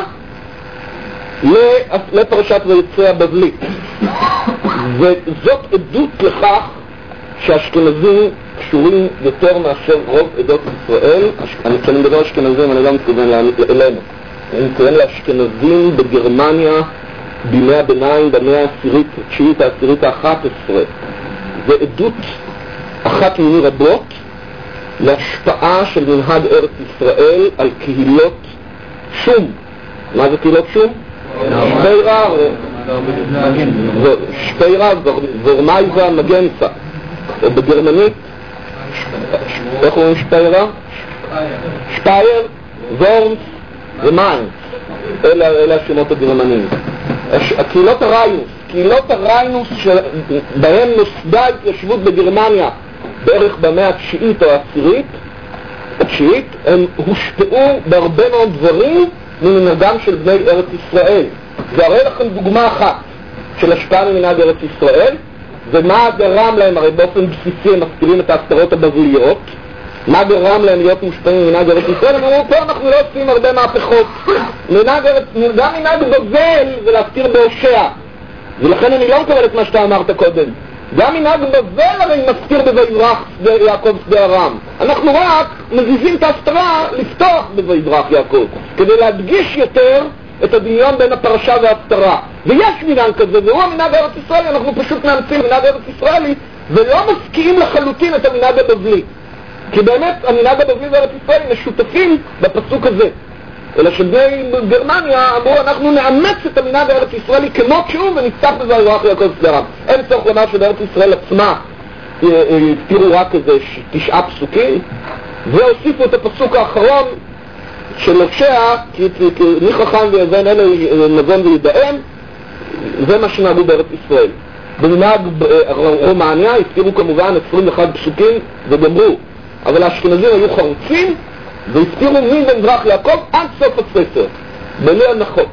לפרשת ויצא הבבלית. וזאת עדות לכך שהאשכנזים קשורים יותר מאשר רוב עדות ישראל. כשאני מדבר אשכנזים אני לא מתכוון אלינו, אני מתכוון לאשכנזים בגרמניה בימי הביניים, במאה העשירית, התשיעית, העשירית ה-11. זה עדות אחת מיני רבות להשפעה של מנהג ארץ ישראל על קהילות שום. מה זה קהילות שום? שפיירה, ורמייזה, מגנצה. בגרמנית, איך אומרים שפיירה? שפייר, וורמס ומיינס. אלה השמות הגרמניים. קהילות הריינוס שבהם נוסדה התיישבות בגרמניה בערך במאה התשיעית או העשירית, הם הושפעו בהרבה מאוד דברים ממנהגם של בני ארץ ישראל. והראה לכם דוגמה אחת של השפעה ממנהג ארץ ישראל, ומה גרם להם, הרי באופן בסיסי הם מזכירים את ההפטרות הבבליות, מה גרם להם להיות מושפעים ממנהג ארץ ישראל? הם אמרו, פה אנחנו לא עושים הרבה מהפכות. גם מנהג בבל זה להזכיר בהושע, ולכן אני לא מקבל את מה שאתה אמרת קודם. גם מנהג בבל הרי מזכיר בויברח יעקב שדה ארם. אנחנו רק מזיזים את ההפטרה לפתוח בויברח יעקב, כדי להדגיש יותר את הדמיון בין הפרשה וההפטרה. ויש מנהג כזה, והוא המנהג הארץ ישראלי, אנחנו פשוט מאמצים מנהג הארץ ישראלי, ולא מפקיעים לחלוטין את המנהג הבבלי. כי באמת המנהג הבבלי וארץ ישראלי משותפים בפסוק הזה. אלא שבני גרמניה אמרו, אנחנו נאמץ את המנהג הארץ ישראלי כמו שהוא ונפתח בויברח יעקב שדה ארם. אין צורך לומר שבארץ ישראל עצמה הפטירו רק איזה 9 פסוקים, והוסיפו את הפסוק האחרון של הושע, כי מי חכם ויבן אלה נבון וידעם, זה מה שנהגו בארץ ישראל. במנהג רומניה הפטירו כמובן 21 פסוקים וגמרו, אבל האשכנזים היו חרוצים והפטירו מבמזרח יעקב עד סוף הספר, בלי הנחות.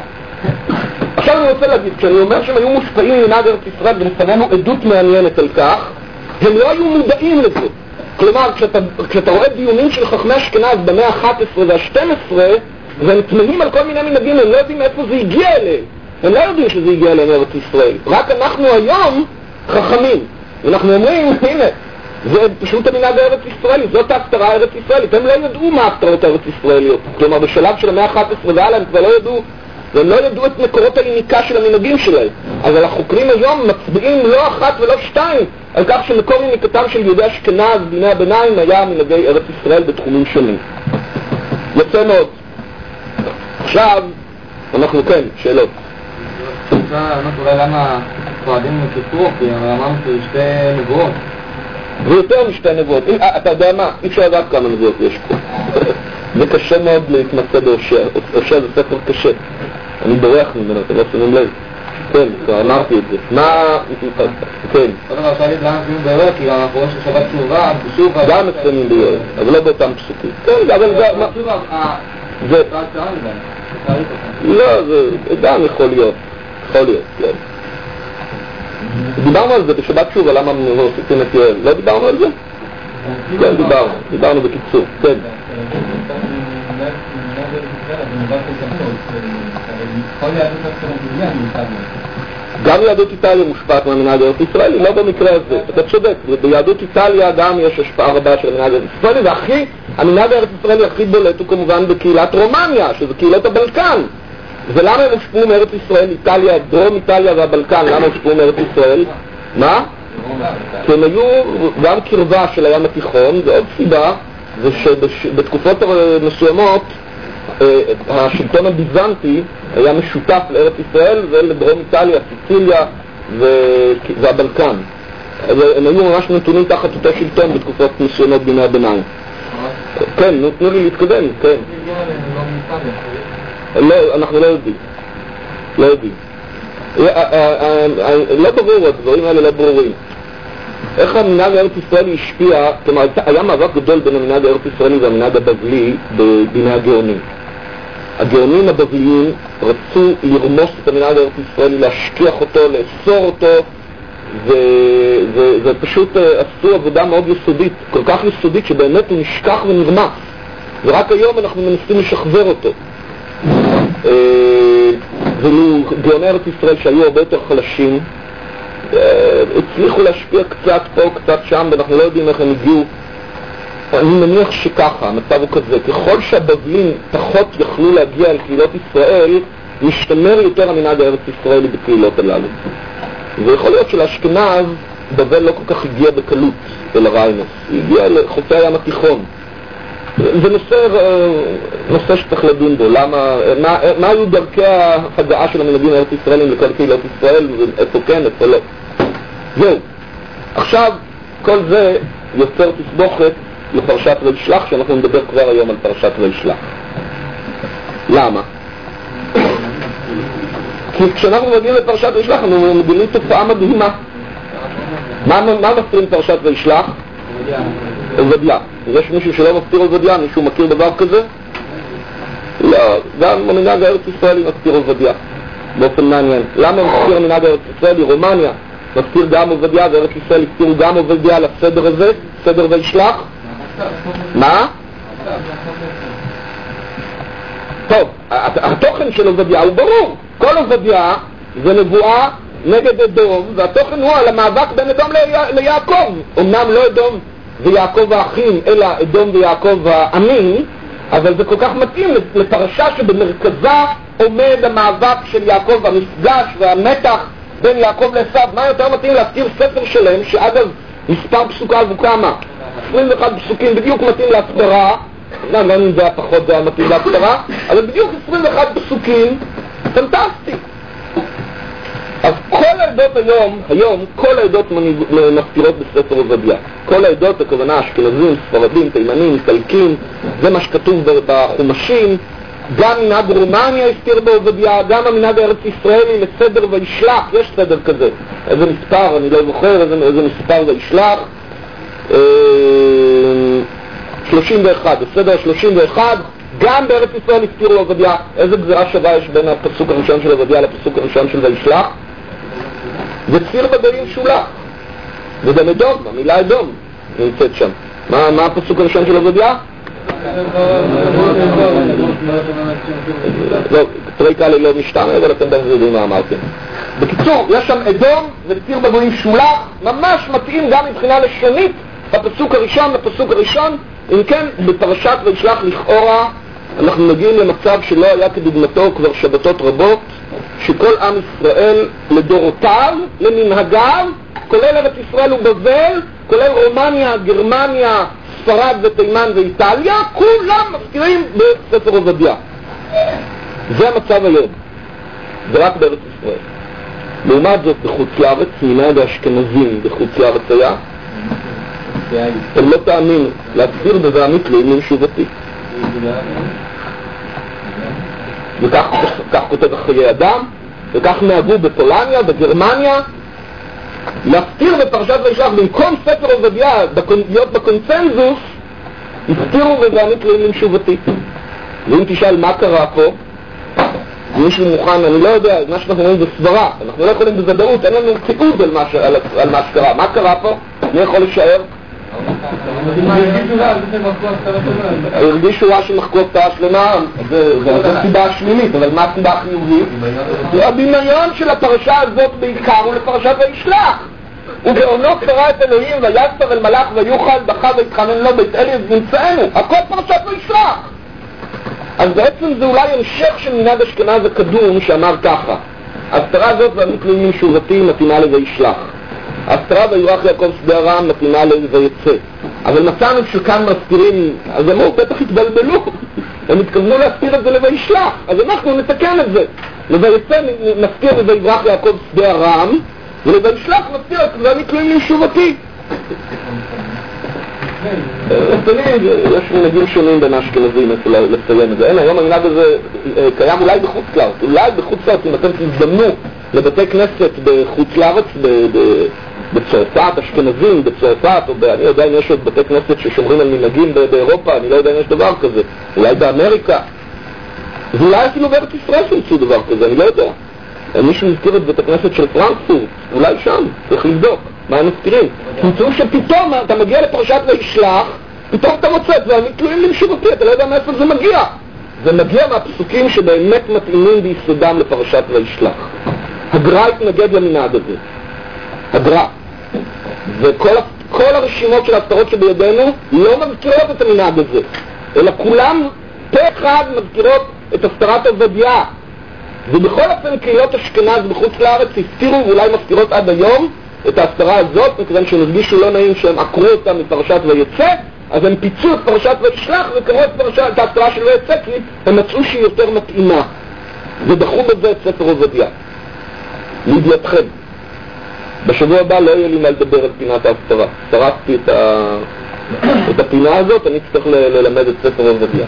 עכשיו אני רוצה להגיד, כשאני אומר שהם היו מושפעים ממנהג ארץ ישראל ולפנינו עדות מעניינת על כך, הם לא היו מודעים לזה. כלומר, כשאתה רואה דיונים של חכמי אשכנז במאה ה-11 וה-12, והם תמנים על כל מיני מנהגים, הם לא יודעים איפה זה הגיע אליהם. הם לא יודעים שזה הגיע אליהם ארץ ישראל. רק אנחנו היום חכמים. ואנחנו אומרים, הנה, זה פשוט המנהג הארץ ישראלי, זאת ההפטרה הארץ ישראלית. הם לא ידעו מה ההפטרות הארץ ישראליות. כלומר, בשלב של המאה ה-11 והלאה הם כבר לא ידעו, והם לא ידעו את מקורות היניקה של המנהגים שלהם. אבל החוקרים היום מצביעים לא אחת ולא שתיים על כך שמקור יניקתם של יהודי אשכנז בימי הביניים היה מנהגי ארץ ישראל בתחומים שונים. יפה מאוד. עכשיו, אנחנו כן, שאלות. אפשר לענות אולי למה פועדים מכיפור, כי אמרנו שזה שתי נבואות. ויותר משתי נבואות. אתה יודע מה? אי אפשר לדעת כמה נבואות יש פה. זה קשה מאוד להתמצא בהושע. הושע זה ספר קשה. אני בורח ממנו, אתם לא שמים לב. כן, כבר אמרתי את זה. מה... כן. עוד דבר, אפשר להגיד למה מסיימים ביואל, כי אנחנו רואים ששבת תשובה, בשובה... גם מסיימים ביואל, אבל לא באותם פסוקים. כן, אבל זה... זה... לא, זה גם יכול להיות. יכול להיות, כן. דיברנו על זה בשבת תשובה, למה מוסיפים את יואל? לא דיברנו על זה? כן, דיברנו בקיצור, כן. גם יהדות איטליה מושפעת מהמנהג הארץ ישראלי, לא במקרה הזה. אתה צודק, ביהדות איטליה גם יש השפעה רבה של המנהג הארץ ישראלי, והמנהג הארץ ישראלי הכי בולט הוא כמובן בקהילת רומניה, שזה קהילות הבלקן. ולמה הם הושפעו מארץ ישראל, איטליה, דרום איטליה והבלקן, למה הושפעו מארץ ישראל? מה? כי הם היו גם קרבה של הים התיכון, ועוד סיבה, זה שבתקופות מסוימות השלטון הביזנטי היה משותף לארץ ישראל ולדרום איטליה, סיציליה והבלקן. הם היו ממש נתונים תחת אותו שלטון בתקופות מסוימות בימי הביניים. כן, תנו לי להתקדם, כן. לא, אנחנו לא יודעים. לא יודעים. לא ברור, הדברים האלה לא ברורים. איך המנהג הארץ ישראלי השפיע, כלומר, היה מאבק גדול בין המנהג הארץ ישראלי והמנהג הבבלי בימי הגאונים. הגאונים הבבליים רצו לרמוס את המנהג הארץ ישראלי, להשכיח אותו, לאסור אותו, ופשוט עשו עבודה מאוד יסודית, כל כך יסודית שבאמת הוא נשכח ונרמס. ורק היום אנחנו מנסים לשחזר אותו. ולו גאוני ארץ ישראל שהיו הרבה יותר חלשים, הצליחו להשפיע קצת פה, קצת שם, ואנחנו לא יודעים איך הם הגיעו. אני מניח שככה, המצב הוא כזה, ככל שהבבלים פחות יכלו להגיע אל קהילות ישראל, משתמר יותר המנהג הארץ ישראלי בקהילות הללו. ויכול להיות שלאשכנז בבל לא כל כך הגיע בקלות אל הריינוס, היא הגיעה לחופי הים התיכון. זה נושא שצריך לדון בו, מה היו דרכי ההגעה של המנהגים הארץ ישראלים לכל קהילות ישראל, איפה כן, איפה לא. זהו. עכשיו, כל זה יוצר תסבוכת לפרשת וישלח, שאנחנו נדבר כבר היום על פרשת וישלח. למה? כי כשאנחנו מגיעים לפרשת וישלח, אנחנו מגלים תופעה מדהימה. מה מסתירים פרשת וישלח? עובדיה. יש מישהו שלא מסתיר עובדיה? מישהו מכיר דבר כזה? לא, גם המנהג הארץ ישראלי מסתיר עובדיה באופן מעניין. למה מסתיר המנהג הארץ ישראלי? רומניה מסתיר גם עובדיה, וארץ ישראל הסתירו גם עובדיה לסדר הזה, סדר וישלח. מה? טוב, התוכן של עובדיה הוא ברור. כל עובדיה זה נבואה נגד אדום, והתוכן הוא על המאבק בין אדום ליעקב. אמנם לא אדום ויעקב האחים, אלא אדום ויעקב העמים, אבל זה כל כך מתאים לפרשה שבמרכזה עומד המאבק של יעקב, המפגש והמתח בין יעקב לעשיו. מה יותר מתאים להזכיר ספר שלם, שאגב מספר פסוקיו הוא כמה? 21 פסוקים, בדיוק מתאים להסברה, גם אם זה היה פחות זה היה מתאים להסברה, אבל בדיוק 21 פסוקים, פנטסטי. אז כל העדות היום כל העדות מסתירות בספר עובדיה. כל העדות, הכוונה אשכנזים, ספרדים, תימנים, איטלקים, זה מה שכתוב בחומשים. גם מנהג רומניה הסתיר בעובדיה, גם המנהג הארץ ישראלי לסדר וישלח, יש סדר כזה. איזה מספר, אני לא זוכר איזה מספר וישלח. 31, בסדר 31, גם בארץ ישראל הסתירו עובדיה. איזה גזירה שווה יש בין הפסוק הראשון של עובדיה לפסוק הראשון של וישלח? וציר בגויים שולח. וגם אדום, המילה אדום נמצאת שם. מה הפסוק הראשון של עובדיה? לא, תראי כאלה לא משתנה, אבל אתם בטח יודעים מה אמרתם. בקיצור, יש שם אדום וציר בגויים שולח, ממש מתאים גם מבחינה לשונית בפסוק הראשון לפסוק הראשון. אם כן, בפרשת וישלח לכאורה אנחנו מגיעים למצב שלא היה כדוגמתו כבר שבתות רבות, שכל עם ישראל לדורותיו, למנהגיו, כולל ארץ ישראל ובבל, כולל רומניה, גרמניה, ספרד ותימן ואיטליה, כולם מזכירים בספר עובדיה. זה המצב היום, זה רק בארץ ישראל. לעומת זאת בחוץ לארץ, מנהג האשכנזים בחוץ לארץ היה, אתם לא תאמינו, להסביר בבעמית לעניין שובתי. וכך כותב חיי אדם, וכך נהגו בפולניה, בגרמניה, להסתיר בפרשת וישלח, במקום ספר עובדיה להיות בקונצנזוס, הסתירו בבעמית לעניין שובתי. ואם תשאל מה קרה פה, מישהו מוכן, אני לא יודע, מה שאנחנו רואים זה סברה, אנחנו לא יכולים בוודאות, אין לנו תיעוד על מה שקרה. מה קרה פה? מי יכול לשער? הרגישו רע שמחקו הפתעה שלמה, זו סיבה שלילית, אבל מה הסיבה החיובית? הדמיון של הפרשה הזאת בעיקר הוא לפרשת וישלח. ובעונו קרא את אלוהים ויסר אל מלאך ויוכל בכה והתחנן לו בית אלי ונמצאנו, הכל פרשת וישלח. אז בעצם זה אולי המשך של מנהג אשכנז הקדום שאמר ככה, ההסתרה הזאת והעמית לעניין שובתי מתאימה לוישלח, ההסתרה ויברח יעקב שדה ארם מתאימה לויצא. אבל מצאנו שכאן מסתירים, אז הם בטח התבלבלו, הם התכוונו להסתיר את זה לוישלח, אז אנחנו נתקן את זה. לויצא נסתיר ויברח יעקב שדה ארם, ולוישלח נסתיר את זה העמית לעניין שובתי. יש מנהגים שונים בין האשכנזים לסיים את זה. אין, היום המנהג הזה קיים אולי בחוץ לארץ. אולי בחוץ לארץ, אם אתם תזדמנו לבתי כנסת בחוץ לארץ, בצרפת, אשכנזים בצרפת, או אני יודע אם יש עוד בתי כנסת ששומרים על מנהגים באירופה, אני לא יודע אם יש דבר כזה. אולי באמריקה. ואולי אפילו בארץ ישראל שימצאו דבר כזה, אני לא יודע. מישהו נזכיר את בית הכנסת של פרנקפורט, אולי שם, צריך לבדוק מה הם מסתירים. תמצאו שפתאום אתה מגיע לפרשת וישלח, פתאום אתה מוצא את זה, אני תלויים למשובתי, אתה לא יודע מאיפה זה מגיע. זה מגיע מהפסוקים שבאמת מתאימים ביסודם לפרשת וישלח. הגר"א התנגד למנהג הזה. הגר"א. וכל הרשימות של ההסתרות שבידינו לא מזכירות את המנהג הזה, אלא כולם פה אחד מזכירות את הסתרת עובדיה. ובכל אופן קהילות אשכנז בחוץ לארץ הסתירו ואולי מזכירות עד היום את ההסתרה הזאת, מכיוון שהם הרגישו לא נעים שהם עקרו אותה מפרשת ויצא, אז הם פיצו את פרשת וישלח וקראו את ההסתרה של ויצא, כי הם מצאו שהיא יותר מתאימה, ודחו בזה את ספר עובדיה. לידיעתכם, בשבוע הבא לא יהיה לי מה לדבר על פינת ההסתרה. הסתרתי את הפינה הזאת, אני צריך ללמד את ספר עובדיה.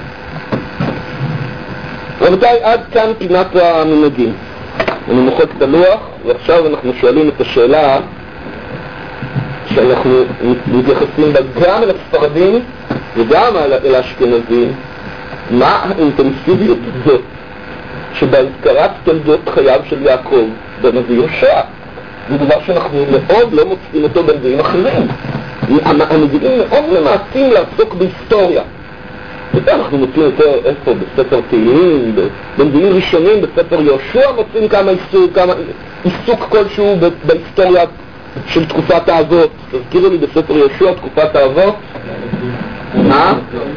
רבותיי, עד כאן פינת המנהגים. אני מוחק את הלוח, ועכשיו אנחנו שואלים את השאלה שאנחנו מתייחסים בה גם אל הספרדים וגם אל האשכנזים. מה האינטנסיביות הזאת שבהזכרת תולדות חייו של יעקב בנביא הושע? זה דבר שאנחנו מאוד לא מוצאים אותו בנביאים אחרים. הנביאים מאוד למעטים לעסוק בהיסטוריה. אנחנו מוצאים יותר איפה? בספר תהילים, בנביאים ראשונים, בספר יהושע מוצאים כמה עיסוק כלשהו בהיסטוריה של תקופת האבות. תזכירו לי בספר יהושע תקופת האבות. מה?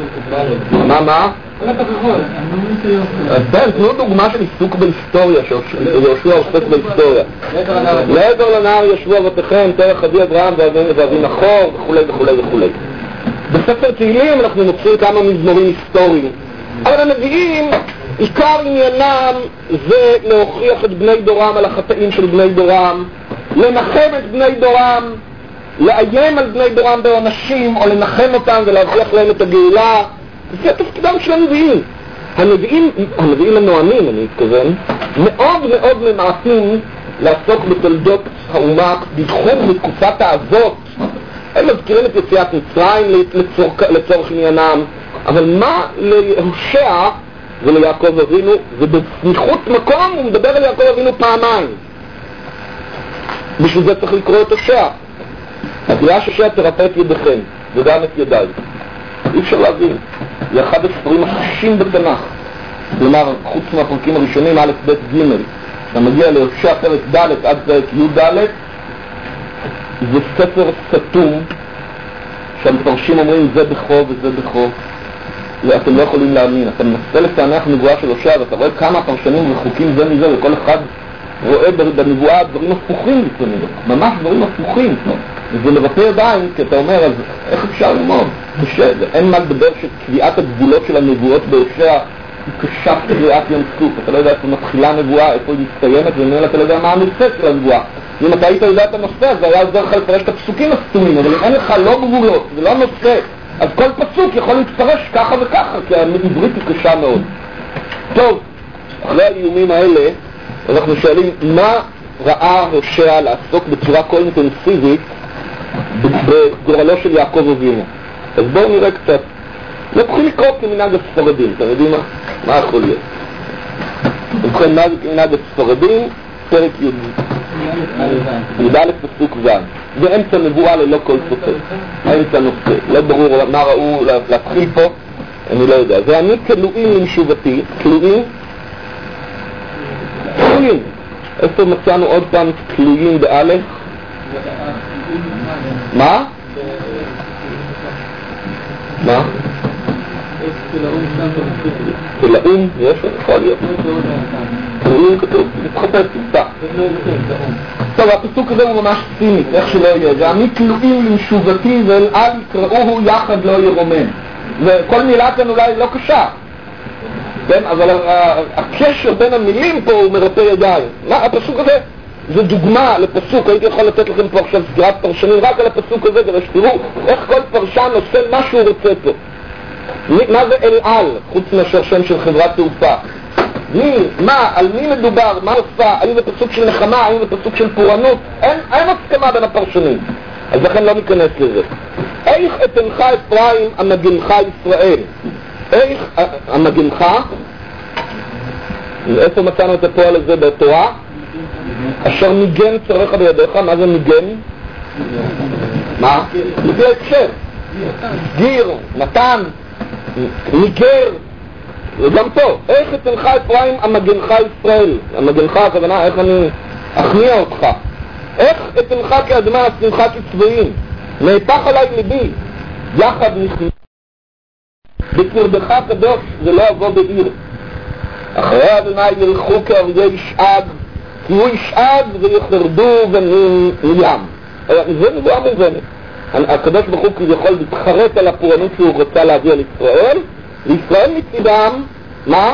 תנו דוגמה של עיסוק בהיסטוריה, שיהושע עוסק בהיסטוריה. לעבר לנהר ישבו אבותיכם, תרח אבי אברהם ואבי נחור וכו' וכו' וכו'. בספר תהילים אנחנו מוצאים כמה מזמורים היסטוריים, אבל הנביאים עיקר עניינם זה להוכיח את בני דורם על החטאים של בני דורם, לנחם את בני דורם, לאיים על בני דורם בעונשים או לנחם אותם ולהבטיח להם את הגאולה. זה תפקידם של הנביאים. הנביאים הנועמים, אני מתכוון, מאוד מאוד ממעטים לעסוק בתולדות האומה בתחום מתקופת האבות. הם מזכירים את יציאת מצרים לצורך עניינם, אבל מה להושע וליעקב אבינו, ובסמיכות מקום הוא מדבר על יעקב אבינו פעמיים. בשביל זה צריך לקרוא את הושע. הקריאה שהושע תרפא את ידיכם וגם את ידיי. אי אפשר להבין. זה אחד הספרים הקשים בתנ"ך. כלומר, חוץ מהפרקים הראשונים, א', ב', ג', אתה מגיע להושע פרק ד' עד פרק י' ד', זה ספר סתום שהמפרשים אומרים זה בכו וזה בכו, ואתם לא יכולים להאמין. אתה מנסה לפענח נבואה של הושע ואתה רואה כמה פרשנים רחוקים זה מזה, וכל אחד רואה בנבואה דברים הפוכים לפעמים, ממש דברים הפוכים. וזה מרפא ידיים, כי אתה אומר, אז איך אפשר ללמוד? אין מה לדבר שקביעת הגבולות של הנבואות בהושע היא קשה קריאת ים סוף, אתה לא יודע איפה מתחילה נבואה, איפה היא מסתיימת, ומאלה אתה לא יודע מה הנושא של הנבואה. אם אתה היית יודע את הנושא, אז היה עוזר לך לפרש את הפסוקים הסתומים, אבל אם אין לך לא גבולות ולא נושא, אז כל פסוק יכול להתפרש ככה וככה, כי העברית היא קשה מאוד. טוב, אחרי האיומים האלה, אנחנו שואלים מה ראה הושע לעסוק בצורה כה אינטנסיבית בגורלו של יעקב אבינו. אז בואו נראה קצת. נתחיל לקרוא כמנהג הספרדים, אתם יודעים מה יכול להיות? ובכן, מה זה כמנהג הספרדים? פרק י"א פסוק ז'. זה אמצע נבואה ללא כל סופר. אמצע נושא. לא ברור מה ראו להתחיל פה, אני לא יודע. זה אני כלואים למשובתי, כלואים. איפה מצאנו עוד פעם כלואים באלף? מה? מה? כלואים, יש? יכול להיות. כלואים כתוב, מתחפש תפתח. טוב, הפסוק הזה הוא ממש ציני, איך שלא יהיה. ואני כלואים למשובתי ואל על יקראוהו יחד לא ירומם. וכל מילה כאן אולי לא קשה. כן, אבל הקשר בין המילים פה הוא מרפא ידיים. מה, הפסוק הזה זה דוגמה לפסוק, הייתי יכול לתת לכם פה עכשיו סקירת פרשנים רק על הפסוק הזה, כדי שתראו איך כל פרשן עושה מה שהוא רוצה פה. מה זה אל על, חוץ מאשר שם של חברת תעופה? על מי מדובר, מה עושה, האם זה פסוק של נחמה, האם זה פסוק של פורענות? אין הסכמה בין הפרשנים, אז לכן לא ניכנס לזה. איך אתנך אפרים המגנך ישראל? איך המגנך, איפה מצאנו את הפועל הזה בתורה? אשר ניגן צריך בידיך. מה זה ניגן? מה? לפי ההקשר. גיר, נתן, ניגר. וגם פה, איך אתנך אפרים המגנך ישראל? המגנך הכוונה, איך אני אכניע אותך? איך אתנך כאדמה אשמך כצבעים? נהפך עליי ליבי, יחד נכנע. בקרבך קדוש זה לא אבוא בעיר. אחרי אדוני ילכו כאריה ישאג, כי הוא ישאג ויחרדו ונים לים. זה נבואה מובנת. הקדוש ברוך הוא כביכול מתחרט על הפורענות שהוא רוצה להביא על ישראל, וישראל מצידם, מה?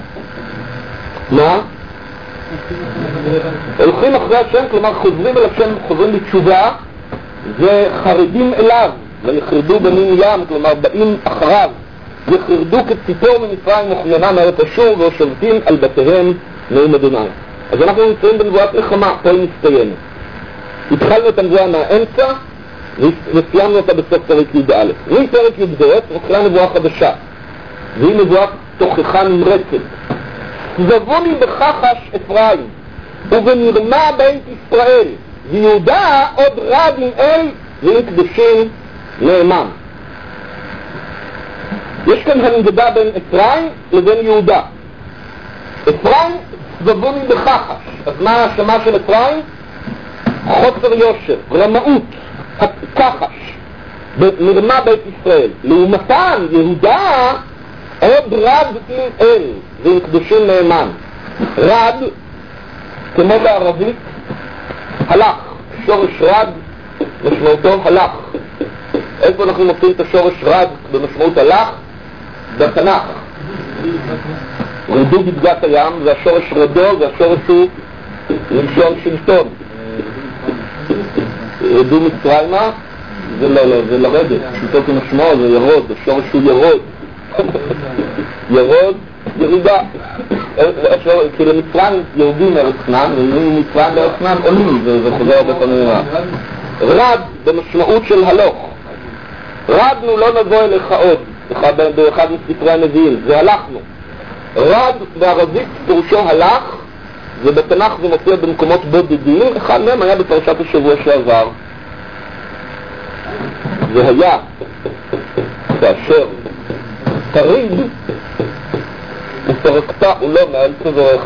הולכים אחרי השם, כלומר חוזרים אל השם, חוזרים בתשובה, וחרדים אליו, ויחרדו בנים ים, כלומר באים אחריו, יחרדו כציפור ממצרים וכנענה מארץ אשור, והושבתים על בתיהם נאום אדוני. אז אנחנו נמצאים בנבואת נחמה, פה היא מסתיימת. התחלנו את הנבואה מהאמצע, וסיימנו אותה בסוף פרק י"א. מפרק י"ב מתחילה נבואה חדשה, והיא נבואת תוכחה נמרצת. סבבוני בכחש אפרים, ובמרמה בית ישראל, ויהודה עוד רד עם אל ועם קדושים נאמן. יש כאן הנגדה בין אפרים לבין יהודה. אפרים סבבוני בכחש. אז מה ההאשמה של אפרים? חוסר יושר, רמאות, כחש, במרמה בית ישראל. לעומתן יהודה עוד רד עם אל ועם קדושים נאמן. רד, כמו בערבית, הלך. שורש רד משמעותו הלך. איפה אנחנו מוצאים את השורש רד במשמעות הלך? בתנ"ך. רדו בדגת הים, והשורש רדו, והשורש הוא למשון שלטון. רדו מצרימה, זה לרדת, שלטון כמשמעו, זה ירוד, השורש הוא ירוד. ירוד, ירידה. כי למצרים יורדים מארץ כנען, ומצרים בארץ כנען עולים, זה חוזר הרבה פעמים רע. רד במשמעות של הלוך. רדנו לא נבוא אליך עוד, באחד מספרי הנביאים, זה הלכנו. רד בערבית פירושו הלך, ובתנ"ך זה מופיע במקומות בודדים, אחד מהם היה בפרשת השבוע שעבר. זה היה כאשר תריד ופרקת לא מעל צוואריך.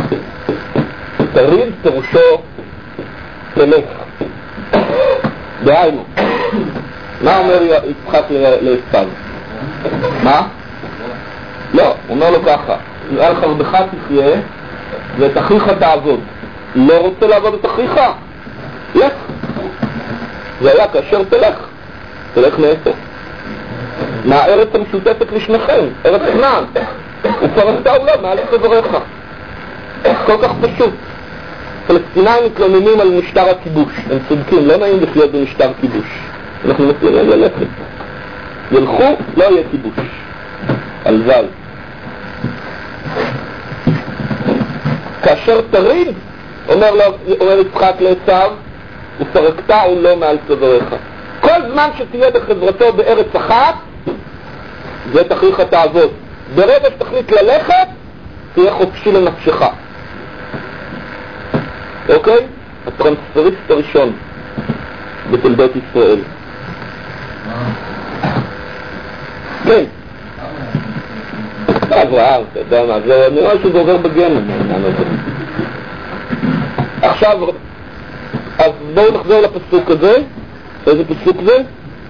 תריד פירושו תלך. דהיינו, מה אומר יצחק לעשו? מה? לא, הוא אומר לו ככה, על חרבך תחיה ואת אחיך תעבוד. לא רוצה לעבוד את אחיך? לך. זה היה כאשר תלך מאיפה? מהארץ המשותפת לשניכם, ארץ כנען. ופרקת לא מעל צווארך. כל כך פשוט. פלסטינאים מתלוננים על משטר הכיבוש, הם צודקים, לא נעים לחיות במשטר כיבוש. אנחנו נותנים להם ללכת. ילכו, לא יהיה כיבוש. הלוואי. כאשר תריד, אומר יצחק לעשיו, ופרקת לא מעל צווארך. כל זמן שתהיה בחברתו בארץ אחת, זה תכריך תעבוד. ברגע שתחליט ללכת, תהיה חופשי לנפשך. אוקיי? הטרנספריסט הראשון בתולדות ישראל. כן. אברהם, אתה יודע מה, זה נראה שזה עובר בגנום. עכשיו, אז בואו נחזור לפסוק הזה. איזה פסוק זה?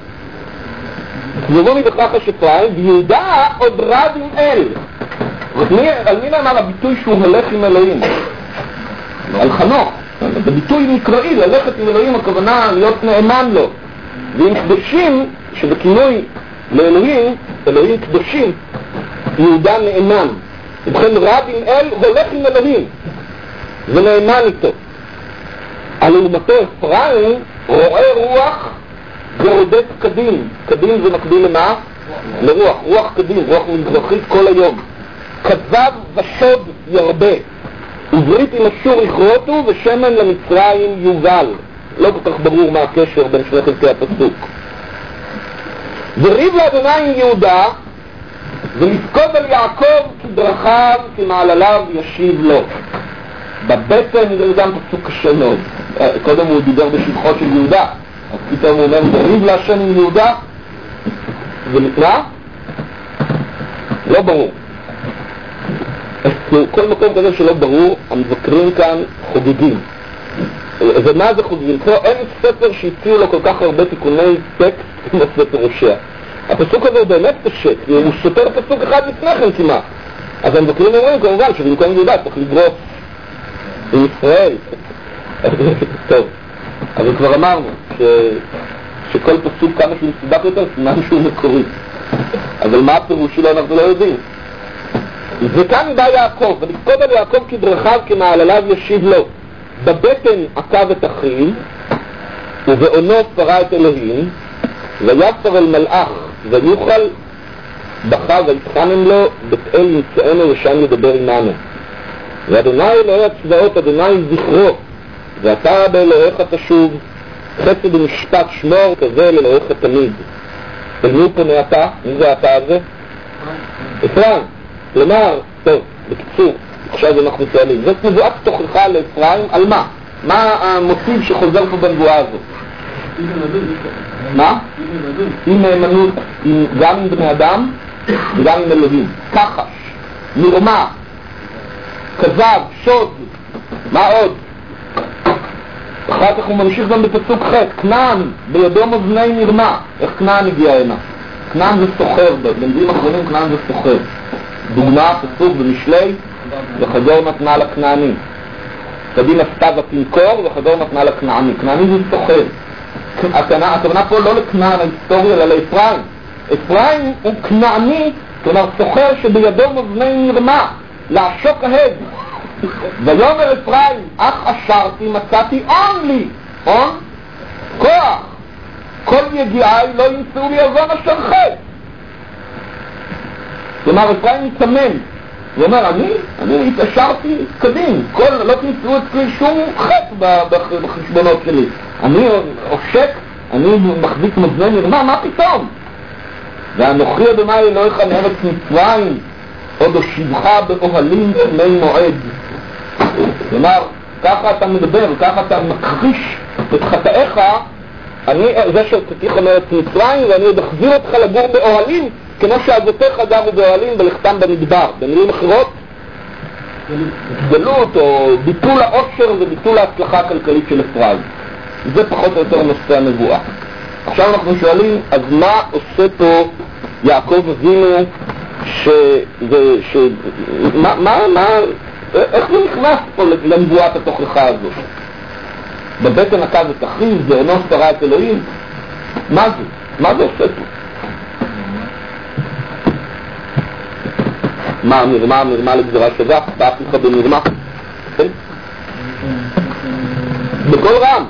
זבוני בכך השפריים, ויהודה עוד רב עם אל. על מי נאמר הביטוי שהוא הולך עם אלוהים? על חנוך. בביטוי מקראי, ללכת עם אלוהים, הכוונה להיות נאמן לו. ועם קדושים, שזה כינוי לאלוהים, אלוהים קדושים, יהודה נאמן. ובכן רב עם אל הולך עם אלוהים ונאמן איתו. על לעומתו אפרים רואה רוח ורודף קדים. קדים זה מקביל למה? לרוח, רוח קדים, רוח מזרחית כל היום. כזב ושוד ירבה, וברית עם אשור יכרותו ושמן למצרים יובל. לא כל כך ברור מה הקשר בין שני חלקי הפסוק. וריב לאדוני עם יהודה ולפקוד על יעקב כדרכיו כמעלליו ישיב לו. בבטן זה גם פסוק קשה מאוד. קודם הוא דיבר בשבחו של יהודה, אז פתאום הוא אומר וריב להשם עם יהודה מה? לא ברור. כל מקום כזה שלא ברור, המבקרים כאן חוגגים. ומה זה חוגגים? פה אין ספר שהציעו לו כל כך הרבה תיקוני טקסט כמו ספר הושע. הפסוק הזה הוא באמת קשה, כי הוא סותר פסוק אחד לפני כן כמעט. אז המבקרים אומרים כמובן שבמקום יהודה צריך לגרוס עם ישראל. טוב, אבל כבר אמרנו שכל פסוק כמה שהוא מסובך יותר, סימן שהוא מקורי. אבל מה הפירוש שלו אנחנו לא יודעים. וכאן בא יעקב, ולפקוד על יעקב כדרכיו כמעלליו ישיב לו. בבטן עקב את אחיו, ובעונו פרה את אלוהים, ויפר אל מלאך, ויוכל בכה ויתחנן לו, בית אל ימצאנו ושם ידבר עמנו. ואדוני אלוהי הצבאות, אדוני זכרו, ואתה באלוהיך תשוב, חסד ומשפט שמור כזה לאלוהיך תמיד. אל מי פונה אתה? מי זה אתה הזה? אפרים. כלומר, טוב, בקיצור, עכשיו אנחנו שואלים, זאת נבואת תוכחה לאפרים, על מה? מה המוטיב שחוזר פה בנבואה הזאת? מה? עם נאמנות, גם עם בני אדם וגם עם אלוהים. כחש, מרמה, כזב, שוד, מה עוד? אחר כך הוא ממשיך גם בפסוק ח' כנען, בידו מאזני מרמה. איך כנען הגיע הנה? כנען זה סוחר, בנביאים אחרונים כנען זה סוחר. דוגמה, פסוק במשלי, וחזור נתנה לכנעני. קדימה סתיו הפנקור, וחזור נתנה לכנעני. כנעני זה סוחר. הכוונה פה לא לכנען ההיסטוריה, אלא לאפרים. אפרים הוא כנעני, כלומר סוחר שבידו מאזני מרמה, לעשוק ההד. ויאמר אפרים, אך אשרתי מצאתי און לי, און? כוח. כל יגיעי לא ימצאו לי אבון אשר חטא. כלומר אפרים מתאמן, הוא אומר אני התעשרתי קדים, לא תמצאו אצלי שום חטא בחשבונות שלי, אני עושק, אני מחזיק מאזני מרמה, מה פתאום? ואנוכי אדוני אלוהיך מארץ מצרים, עוד הושיבך באוהלים תמי מועד. כלומר, ככה אתה מדבר, ככה אתה מכחיש את חטאיך, אני זה שהוצאתיך מארץ מצרים ואני עוד אחזיר אותך לגור באוהלים כמו שאבותיך גרו באוהלים בלכתם במדבר. במילים אחרות, גלות או ביטול העושר וביטול ההצלחה הכלכלית של אפרים. זה פחות או יותר נושא הנבואה. עכשיו אנחנו שואלים, אז מה עושה פה יעקב אבינו איך זה נכנס פה לנבואת התוכחה הזאת? בבטן עקב את אחיו, בעונו פרה את אלוהים. מה זה? מה זה עושה פה? מה מרמה? מרמה לגזרה שווה, באף לך במרמה. כן? בכל רם.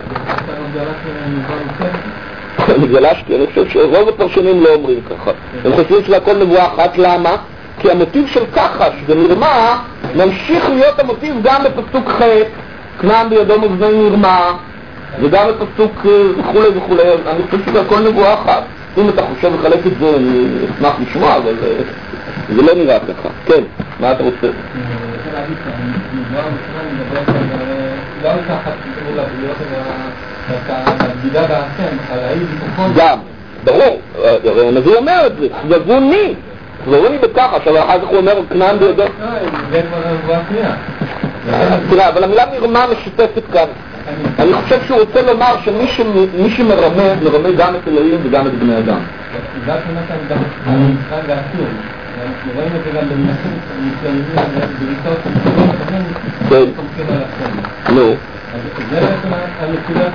אני גלשתי, אני חושב שרוב הפרשנים לא אומרים ככה. הם חושבים שזה הכל נבואה אחת, למה? כי המוטיב של ככה, שזה מרמה, ממשיך להיות המוטיב גם בפסוק ח', כנען בידו מבני מרמה, וגם בפסוק וכולי וכולי. אני חושב שזה הכל נבואה אחת. אם אתה חושב לחלק את זה, אני אשמח לשמוע, אבל זה לא נראה ככה. כן, מה אתה רוצה? אני רוצה להגיד שהנבואה בכלל מדברת לא על ככה תקראו לבריאות הבגידה בעצם, על האי ביטחון. גם, ברור, הנביא אומר את זה, סבבוני. סבבוני בככה, עכשיו אחר כך הוא אומר כנען בידו. זה כבר נבואה שנייה. תראה, אבל המילה מרמה משותפת כאן. אני חושב שהוא רוצה לומר שמי שמרמה, מרמה גם את אלוהים וגם את בני אדם. זה התמונת המבחן והאסור. אנחנו רואים את זה גם במנסים מסוימים, בריתות מסוימים, תומכים על הסורים. נו. זה בעצם הנקודת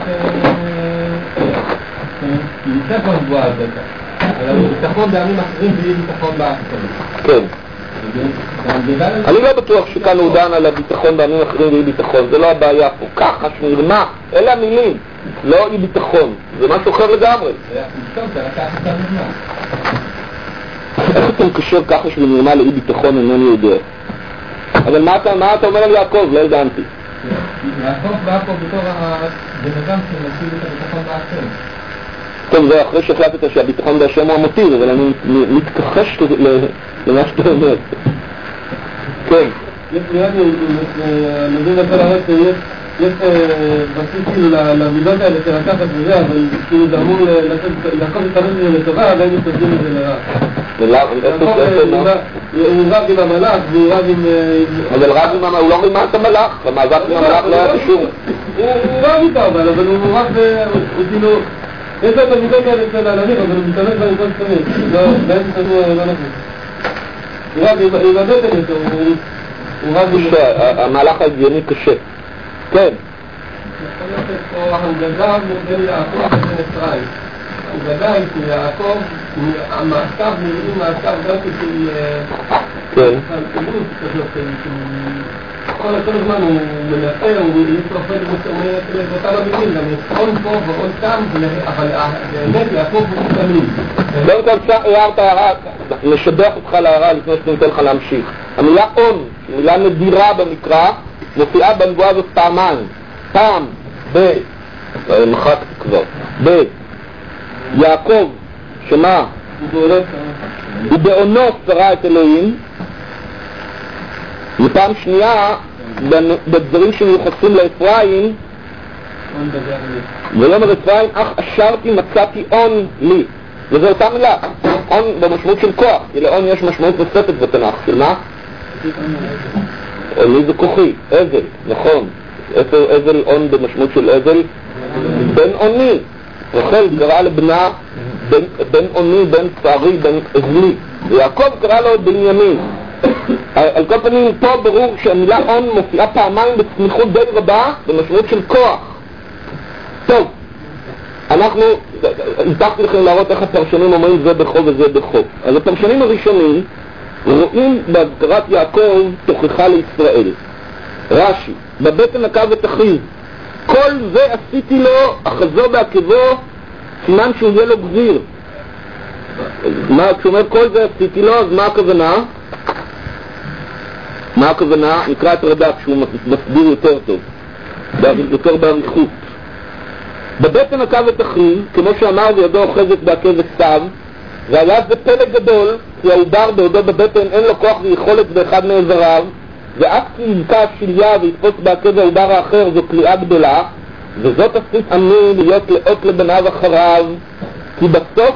נמצא פה נבואה על זה כך. אבל ביטחון בעמים אחרים ואי ביטחון באסור. כן. אני לא בטוח שכאן הוא דן על הביטחון בעמים אחרים ואי ביטחון, זה לא הבעיה פה. ככה, שמרמה, אלה המילים, לא אי ביטחון, זה משהו אחר לגמרי. זה לקח את המרמה. איך אתה מקשר ככה של מרמה לאי ביטחון, אינני יודע. אבל מה אתה אומר על יעקב? לא הבנתי. יעקב בא פה בתור הבן אדם שמציב את הביטחון באחר. טוב, זה אחרי שהחלטת שהביטחון בהשם הוא המוטיב, אבל אני מתכחש למה שאתה אומר. כן. יש מיד, נגיד לכל הרץ, יש בסיס כאילו למידות האלה של לקחת וזה, אבל כאילו זה אמור לעקוב את הרץ לטובה, והם מסתכלים את זה לרע. הוא רב עם המלאך, והוא רב עם... אבל רב עם המלאך, הוא לא רימה את המלאך, המאבק עם המלאך לא היה קשור. הוא רב איתו, אבל הוא רב, הוא כאילו... יש לו את המידות האלה של הנביא, אבל הוא מתאמץ בהם כל סתמים. לא, באיזה סתמו לא נכון. הוא רב עם הבטן איתו, הוא רב עם... המהלך ההגיוני קשה. כן. יכול להיות פה ההנגדה בין יעקב ובין אפרים. ההנגדה היא של יעקב, המעקב נראים מעקב דווקא של... כן. קיבוץ כזאת, כל הזמן הוא מנסה, הוא יתרופד באותם המילים, גם יש עוד פה ועוד שם, אבל באמת יעקב הוא תמיד. לא כל הערת הערה, נשבח אותך להערה לפני שניתן לך להמשיך. המילה און, מילה נדירה במקרא, מופיעה בנבואה הזאת פעמיים. פעם מחקתי כבר, ביעקב, שמה? הוא בעונו שרה את אלוהים, ופעם שנייה בדברים שמיוחסים לאפרים, ויאמר אפרים אך אשרתי מצאתי און לי, וזו אותה מילה, און במשמעות של כוח, כי לאון יש משמעות נוספת בתנ"ך, של מה? לי זה כוחי, אזל, נכון. איפה אזל און במשמעות של אזל? בן אוני. רחל קרא לבנה בן אוני, בן צערי, בן אזלי, ויעקב קרא לו בנימין. על כל פנים פה ברור שהמילה און מופיעה פעמיים בסמיכות די רבה במשמעות של כוח. טוב, אנחנו הבטחתי לכם להראות איך הפרשנים אומרים זה בחוב וזה בחוב. אז הפרשנים הראשונים רואים בהזכרת יעקב תוכחה לישראל. רש"י, בבטן נקב ותכריז, כל זה עשיתי לו אחזו בעקבו, סימן שהוא יהיה לו גזיר. כשאומר כל זה עשיתי לו, אז מה הכוונה? מה הכוונה? נקרא את רד"ק שהוא מסביר יותר טוב, יותר באריכות. בבטן נקב ותכריז, כמו שאמר וידו אוחזת בעקב וסתיו, והיה זה פלא גדול, כי העובר בעודו בבטן אין לו כוח ויכולת באחד מאיבריו, ואף כי יזכה השליה ויתפוס בעקב העובר האחר זו קליעה גדולה, וזאת עשית עמי להיות לאות לבניו אחריו, כי בסוף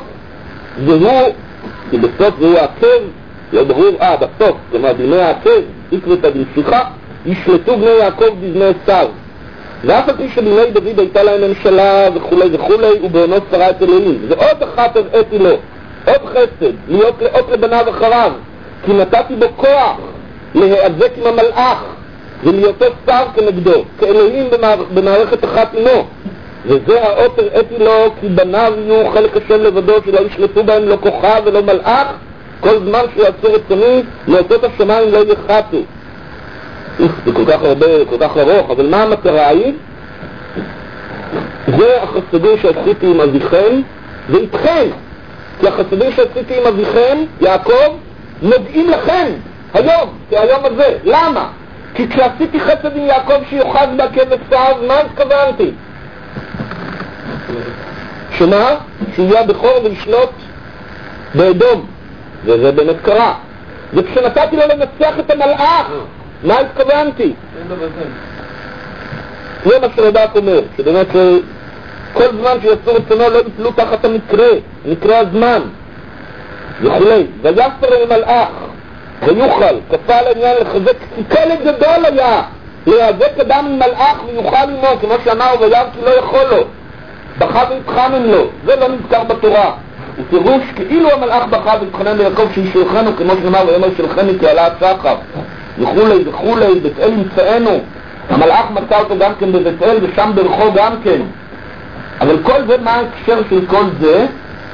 זהו העקב, לא ברור, בסוף, כלומר בימי העקב, עקבתא דמשיחא, ישלטו בני יעקב בבני עשיו. ואף על פי שבימי דוד הייתה להם ממשלה וכולי וכולי, ובעונו שרה את אלוהים. זה עוד אחת הראיתי לו, עוד חסד, להיות לאות לבניו אחריו, כי נתתי בו כוח להיאבק עם המלאך ולהיותו שר כנגדו, כאלוהים במערכת אחת עמו. וזה האות הראיתי לו, כי בניו יהיו חלק השם לבדו, שלא ישלטו בהם לא כוכב ולא מלאך, כל זמן שהוא יעצור רצוני, לאותות השמיים לא יחתו. זה כל כך הרבה, כל כך ארוך, אבל מה המטרה היא? זה החסדים שעשיתי עם אביכם ואיתכם, כי החסדים שעשיתי עם אביכם, יעקב, נוגעים לכם היום, כהיום הזה. למה? כי כשעשיתי חסד עם יעקב שיוחז בעקב עשיו, מה התכוונתי? שמה? שיהיה בכור וישלוט באדום, וזה באמת קרה. וכשנתתי לו לנצח את המלאך, מה התכוונתי? זה מה שרד"ק אומר, שבאמת כל זמן שיצאו רצונו לא יפלו תחת מקרה הזמן וכולי. ויסר אל מלאך ויוכל, כפה על העניין לחזק, סיכלת גדול היה להיאבק אדם עם מלאך ויוכל עמו, כמו שאמר וירא כי לא יכול לו, בכה והתחנן לו. זה לא נזכר בתורה, הוא פירוש כאילו המלאך בכה והתחנן ליעקב שישלחנו, כמו שנאמר ויאמר שלחני כי עלה השחר וכולי וכולי, בית אל ימצאנו. המלאך מצא אותו גם כן בבית אל ושם דרכו גם כן. אבל כל זה, מה ההקשר של כל זה?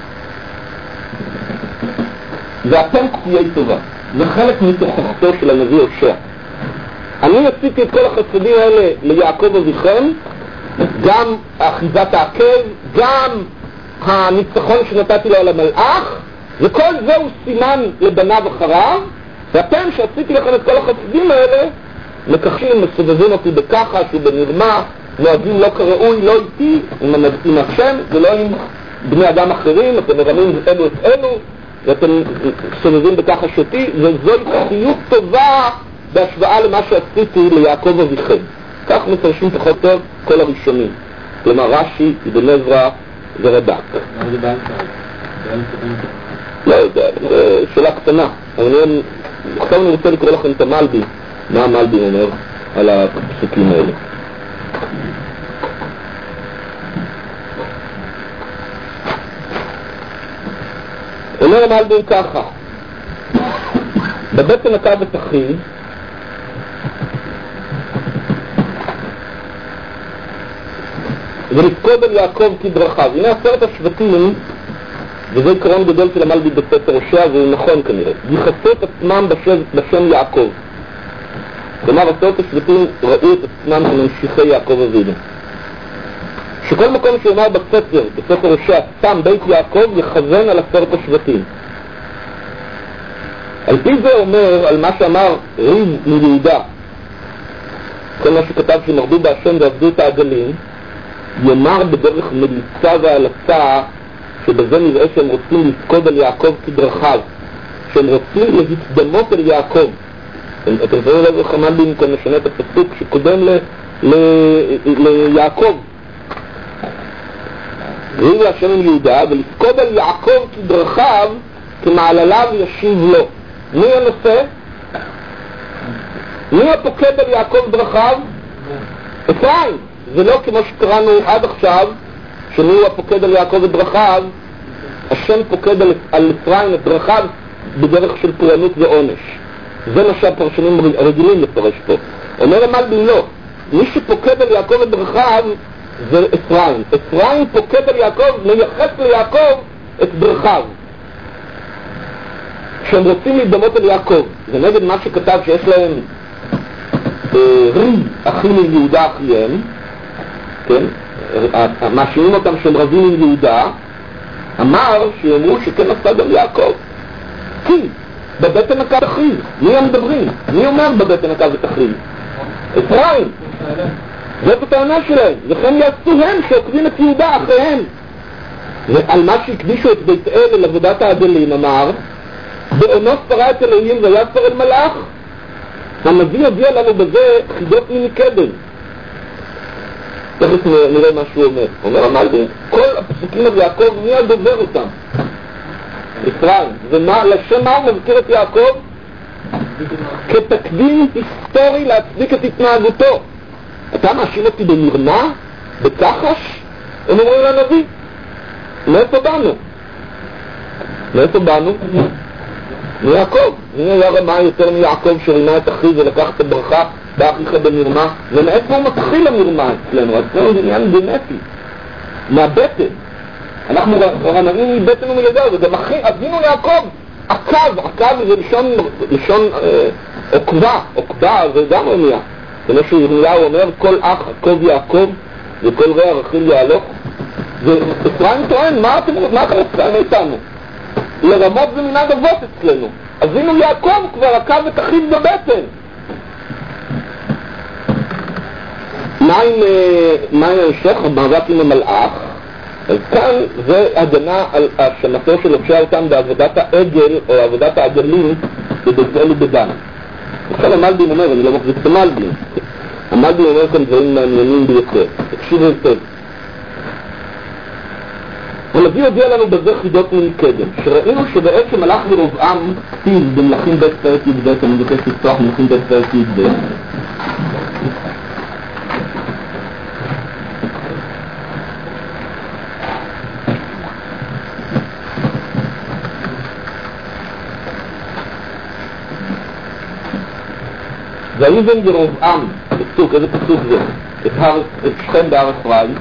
ואתם כפויי טובה. זה חלק מתוכחתו של הנביא הושע. אני עשיתי את כל החסדים האלה ליעקב אביכם, גם אחיזת העקב, גם הניצחון שנתתי לו על המלאך, וכל זה הוא סימן לבניו אחריו, ואתם שעשיתי לכם את כל החסדים האלה, לקחים, מסובבים אותי בכחש ובנרמה, נוהגים לא כראוי, לא איתי, עם השם ולא עם בני אדם אחרים, אתם מרמים אלו את אלו, ואתם סובבים בכחש אותי, וזו התחיות טובה בהשוואה למה שעשיתי ליעקב אביכם. כך מפרשים פחות טוב כל הראשונים, כלומר רש"י, אבן עזרא ורד"ק. לא יודע, זו שאלה קטנה, אבל עכשיו אני רוצה לקרוא לכם את המלבי, מה המלבי אומר על הפסוקים האלה. אומר המלבי ככה, בבטן הקו ותחיל ולפקוד על יעקב כדרכיו. הנה 10 השבטים, וזה עיקרון גדול של המלבי בספר הושע, והוא נכון כנראה, יחסו את עצמם בשם יעקב. כלומר 10 השבטים ראו את עצמם כממשיכי יעקב אבינו. שכל מקום שאומר בספר הושע, שם בית יעקב, יכוון על 10 השבטים. על פי זה אומר, על מה שאמר ריב מיהודה, כל מה שכתב שמרדו בהשם ועבדו את העגלים, יאמר בדרך מליצה והלצה, שבזה נראה שהם רוצים לפקוד על יעקב כדרכיו, שהם רוצים להתדמות על יעקב. אתם זוכרים לב איך המלבי כאן משנה את הפסוק שקודם ליעקב. ריב השם עם יהודה, ולפקוד על יעקב כדרכיו, כמעלליו ישיב לו. מי הנושא? מי הפוקד על יעקב דרכיו? אפרים. זה לא כמו שקראנו עד עכשיו, שמי הוא הפוקד על יעקב את דרכיו, השם פוקד על אפרים את דרכיו בדרך של פורענות ועונש. זה מה שהפרשנים רגילים לפרש פה. אומר המלבי לא, מי שפוקד על יעקב את דרכיו זה אפרים. אפרים פוקד על יעקב, מייחס ליעקב את דרכיו. כשהם רוצים להידמות על יעקב, זה נגד מה שכתב שיש להם ריב אחים עם יהודה אחיהם, כן? מאשימים אותם שהם רבים עם יהודה, אמר שיאמרו שכן עשה גם יעקב. כי בבטן הקו תחיל, מי הם מדברים? מי אומר בבטן הקו תחיל? אפרים. זאת הטענה שלהם, וכן יעשו הם שעוקבים את יהודה אחריהם. ועל מה שהקדישו את בית אל אל עבודת העגלים אמר, בעונות פרה את אלוהים ויסר אל מלאך. הנביא הודיע לנו בזה חידות מקדם. תכף נראה מה שהוא אומר. אומר המלבי, כל הפסוקים על יעקב, מי הדובר אותם? אפרים. לשם מה הוא מזכיר את יעקב? כתקדים היסטורי להצדיק את התנהגותו. אתה מאשים אותי במרמה? בכחש? הם אומרים לנביא. מאיפה באנו? מאיפה באנו? מיעקב. הנה היה רמה יותר מיעקב שרימה את אחיו ולקח את הברכה באחיך במרמה. ומאיפה הוא מתחיל המרמה אצלנו? אצלנו זה עניין גנטי. מהבטן. אנחנו רמאים מבטן ומלידה, וגם אבינו יעקב עקב זה לשון עוקבה זה גם רמיה. כמו שירמיהו אומר, כל אח עקב יעקב וכל רע רכיל יהלוך. ואפרים טוען, מה אתם רוצים מאיתנו? לרמות זה מנהג אבות אצלנו. אבינו יעקב כבר עקב את אחיו בבטן. מה עם ההמשך? המאבק עם המלאך. אז כאן זה הגנה על האשמתו של הושע אותם בעבודת העגל או עבודת העגלים בבית-אל ובדן. עכשיו המלבים אומר, אני לא מחזיק את המלבים. המלבים אומר כאן דברים מעניינים ביותר. תקשיב היטב. הנביא הודיע לנו בזה חידות מקדם, שראינו שבעצם מלאך ירבעם כתיב במלכים ב' פרק י"ב, אני מבקש לפתוח מלכים ב' פרק י"ב. ויבן ירבעם, פסוק, איזה פסוק זה? את שכם בהר אפרים.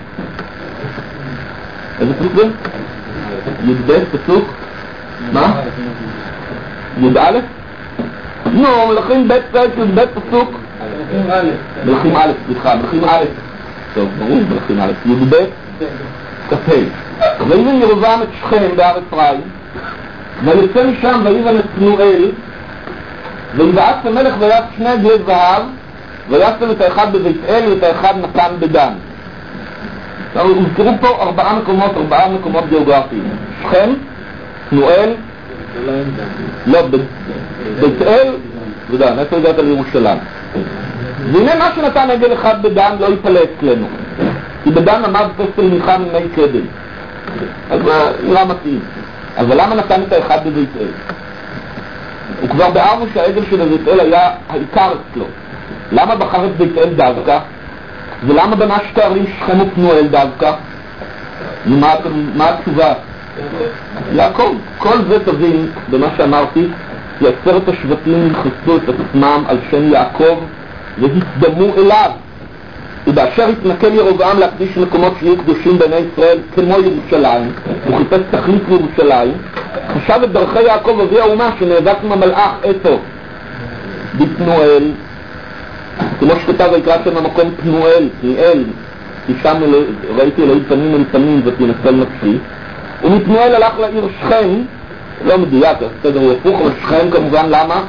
איזה פסוק זה? י"ב פסוק? מה? י"א? נו, מלכים ב' פרק י"ב פסוק? מלכים א', סליחה, מלכים א'. טוב, ברור, מלכים א', י"ב כ"ה. ויבן ירבעם את שכם בהר אפרים, ויצא משם ויבן את פנואל, ויבעט המלך ויעש שני עגלי זהב, ויעשם את האחד בבית אל ואת האחד נתן בדן. הוזכרו פה ארבעה מקומות גיאוגרפיים. שכם, פנואל, לא, בית אל ודן. איפה הגעת לירושלים? והנה מה שנתן עגל אחד בדן לא יפלא אצלנו, כי בדן עמד פסל מיכה ממי קדם, אז מה נראה מתאים. אבל למה נתן את האחד בבית אל? וכבר בערנו שהעגל של בית אל היה העיקר אצלו. למה בחר את בית אל דווקא? ולמה בנה שתי ערים שכם ופנואל דווקא? מה התשובה? יעקב. כל זה תבין במה שאמרתי, כי 10 השבטים ייחסו את עצמם על שם יעקב והתדמו אליו. ובאשר התנכל ירבעם להקדיש מקומות שיהיו קדושים בעיני ישראל כמו ירושלים, הוא חיפש תכלית לירושלים, חשב את דרכי יעקב אבי האומה שנאבק עם המלאך איפה? בפנואל, כמו שכתב ויקרא שם המקום פנואל, פנואל, כי שם ראיתי אלוהים פנים אל פנים ותנצל נפשי. ומפנואל הלך לעיר שכם, לא מדויק, בסדר, הוא הפוך, אבל שכם כמובן, למה?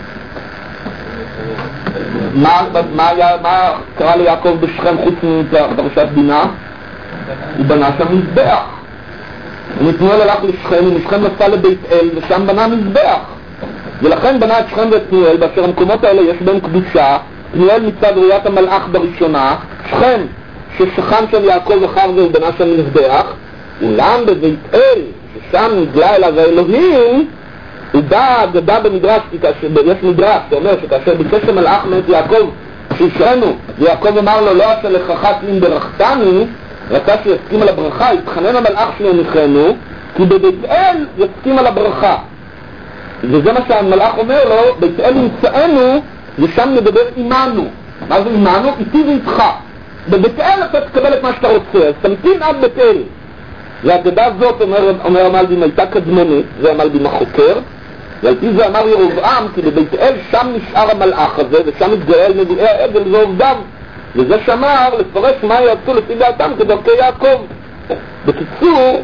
מה קרה ליעקב בשכם חוץ מפרשת בינה? הוא בנה שם מזבח. ומפנואל הלך לשכם, ומשכם נסע לבית אל, ושם בנה מזבח. ולכן בנה את שכם ואת פנואל, באשר המקומות האלה יש בהם קדושה, פנואל מצד ראיית המלאך בראשונה, שכם ששכן של יעקב אחר זה ובנה שם מזבח, אולם בבית אל, ששם נגלה אליו האלוהים, הוא בא אגדה במדרש, יש מדרש שאומר שכאשר ביקש המלאך מאת יעקב שישרנו, ויעקב אמר לו לא אשר לכחת אם ברכתני, רצה שיסכים על הברכה, התחנן המלאך שיניחנו, כי בבית אל יסכים על הברכה. וזה מה שהמלאך אומר לו, בית אל נמצאנו ושם נדבר עמנו. מה זה עמנו? איתי ואיתך. בבית אל אתה תקבל את מה שאתה רוצה, אז תמתין עד בית אל. והאגדה הזאת, אומר המלבים, הייתה קדמונית, זה המלבים החוקר, ועל פי זה אמר ירבעם, כי בבית אל שם נשאר המלאך הזה, ושם התגאה על נביאי העגל ועובדיו. וזה שמר לפרש מה יעשו לפי דעתם כדרכי יעקב. בקיצור,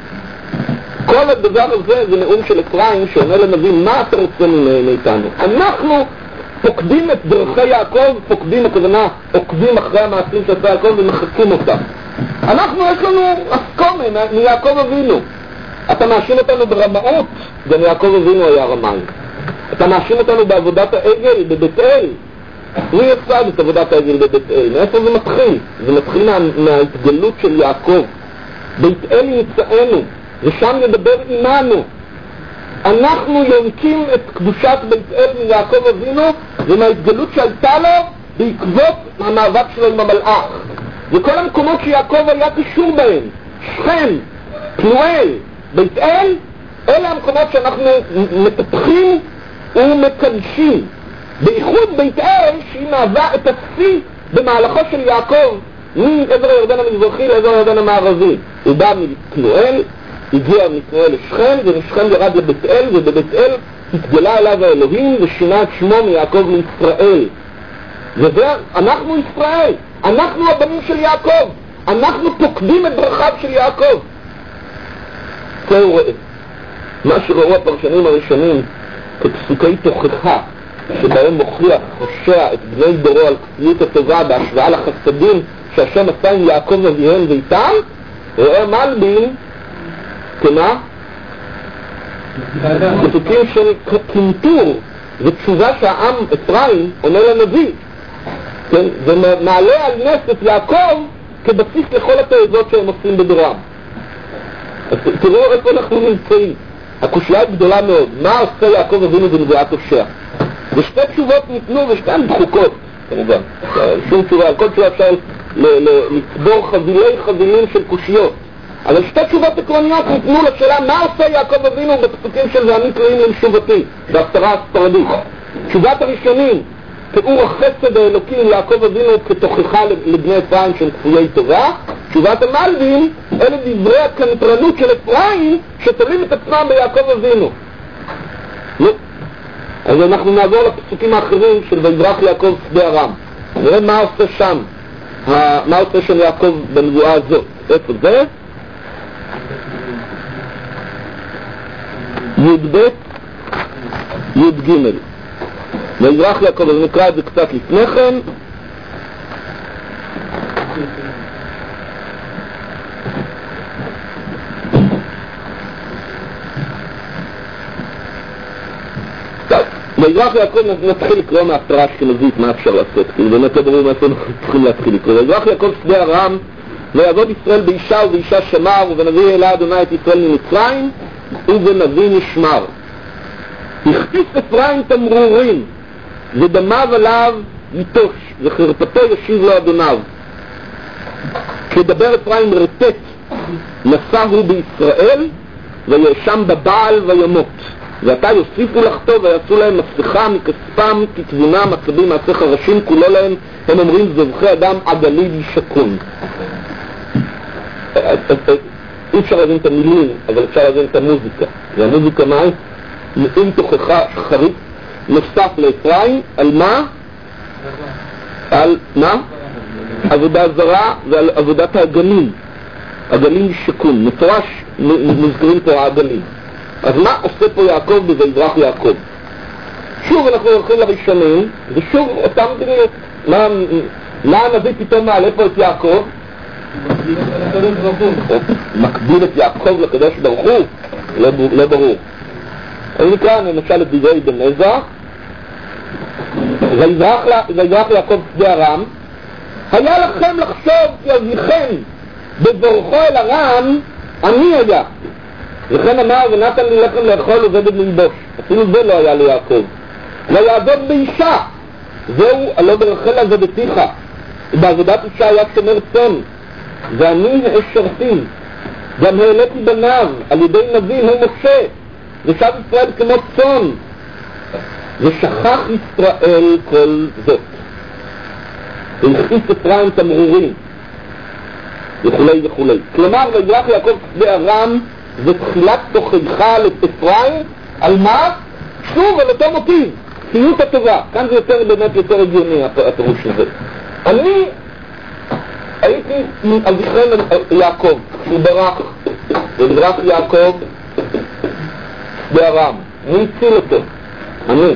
כל הדבר הזה זה נאום של אפרים שאומר לנביא, מה אתה רוצה מאיתנו? אנחנו פוקדים את דרכי יעקב, פוקדים הכוונה, עוקבים אחרי המעשים שעשה יעקב ומחקים אותם. אנחנו יש לנו הסכומה מיעקב אבינו. אתה מאשים אותנו ברמאות, גם יעקב אבינו היה רמאי. אתה מאשים אותנו בעבודת העגל בבית אל. מי יצא את עבודת העגל בבית אל? מאיפה זה מתחיל? זה מתחיל מההתגלות של יעקב. בית אל ימצאנו, ושם ידבר עמנו. אנחנו יונקים את קדושת בית אל מיעקב אבינו ומההתגלות שהייתה לו בעקבות המאבק שלו עם המלאך. וכל המקומות שיעקב היה קישור בהם, שכם, פנואל, בית אל, אלה המקומות שאנחנו מטפחים ומקדשים. בייחוד בית אל שהיא מהווה את השיא במהלכו של יעקב מעבר הירדן המזרחי לעבר הירדן המערבי. הוא בא מפנואל הגיע מישראל לשכם, ומשכם ירד לבית אל, ובבית אל התגלה אליו האלוהים ושינה את שמו מיעקב לישראל. וזה, אנחנו ישראל, אנחנו הבנים של יעקב, אנחנו פוקדים את דרכיו של יעקב. זהו ראה. מה שראו הפרשנים הראשונים כפסוקי תוכחה, שבהם מוכיח הושע את בני דורו על כפיות הטובה בהשוואה לחסדים שהשם עשה עם יעקב אביהם ואיתם, רואה מלבין כמה? פסוקים של קנטור ותשובה שהעם אפרים עונה לנביא, כן? ומעלה על נס את יעקב כבסיס לכל התעזות שהם עושים בדורם. אז תראו איפה אנחנו נמצאים. הקושיה היא גדולה מאוד. מה עושה יעקב אבינו בנבואת הושע? ושתי תשובות ניתנו ושתיהן דחוקות, כמובן. שום תשובה, על כל תשובה אפשר לצבור חבילים של קושיות. אבל שתי תשובות עקרוניות ניתנו לשאלה מה עושה יעקב אבינו בפסוקים של ואני קראים למשובתי, בהפטרה הספרדית. תשובת הראשונים, תיאור החסד האלוקי עם יעקב אבינו כתוכחה לבני אפרים שהם כפויי טובה. תשובת המלבים, אלה דברי הקנטרנות של אפרים שתולים את עצמם ביעקב אבינו. אז אנחנו נעבור לפסוקים האחרים של ויברח יעקב שדה ארם. נראה מה עושה שם, מה עושה שם יעקב בנבואה הזאת. איפה זה? י"ב י"ג. ויברח יעקב, אז נקרא את זה קצת לפני כן. ויברח יעקב, נתחיל לקרוא מההפטרה האשכנזית מה אפשר לעשות, כי באמת לא ברור מה אנחנו צריכים להתחיל לקרוא. ויברח יעקב שדה ארם, ויעבוד ישראל באישה ובאישה שמר, ונביא אלה אדוני את ישראל ממצרים, ובנביא נשמר. הכפיס אפרים תמרורים, ודמיו עליו יטוש, וחרפתו ישיב לו אדוניו. כדבר אפרים רטט, נשא הוא בישראל, וישם בבעל וימות. ועתה יוסיפו לחטוא ויעשו להם מסכה מכספם כתבונה מצבים מעשה חרשים כולו להם, הם אומרים זבחי אדם עגלי ישכון. אי אפשר להבין את המילים, אבל אפשר להבין את המוזיקה. והמוזיקה מה? נעים תוכחה חריף נוסף לאפרים, על מה? על מה? עבודה זרה ועל עבודת העגלים. עגלים ישכון, מפורש מזכירים פה העגלים. אז מה עושה פה יעקב בויברח יעקב? שוב אנחנו הולכים לראשונים, ושוב אותם דברים. מה הנביא פתאום מעלה פה את יעקב? מקביל את יעקב לקדוש ברוך הוא? לא ברור. אז נקרא למשל את דברי בן עזרא. ויברח יעקב שדה ארם, היה לכם לחשוב כי אביכם בבורכו אל ארם אני היה, וכן אמר ונתן לי לחם לאכול ובגד ללבוש. אפילו זה לא היה ליעקב. ויעבוד באישה, זהו הלא ברחל עבדתיך. בעבודת אישה היה שומר צאן, ואני האשרתי, גם העליתי בניו על ידי נביא הוא משה, ושב ישראל כמו צאן, ושכח ישראל כל זאת. והכפיס אפרים תמרורים וכולי וכולי. כלומר ויברח יעקב שדה ארם ותחילת תוכחה לאפרים על מה? שוב על אותו מוטיב, כפיות הטובה. כאן זה יותר באמת יותר הגיוני הפירוש הזה. אני הייתי אביכם יעקב שהוא ברח, וברח יעקב שדה ארם. מי הציל אותו? אני.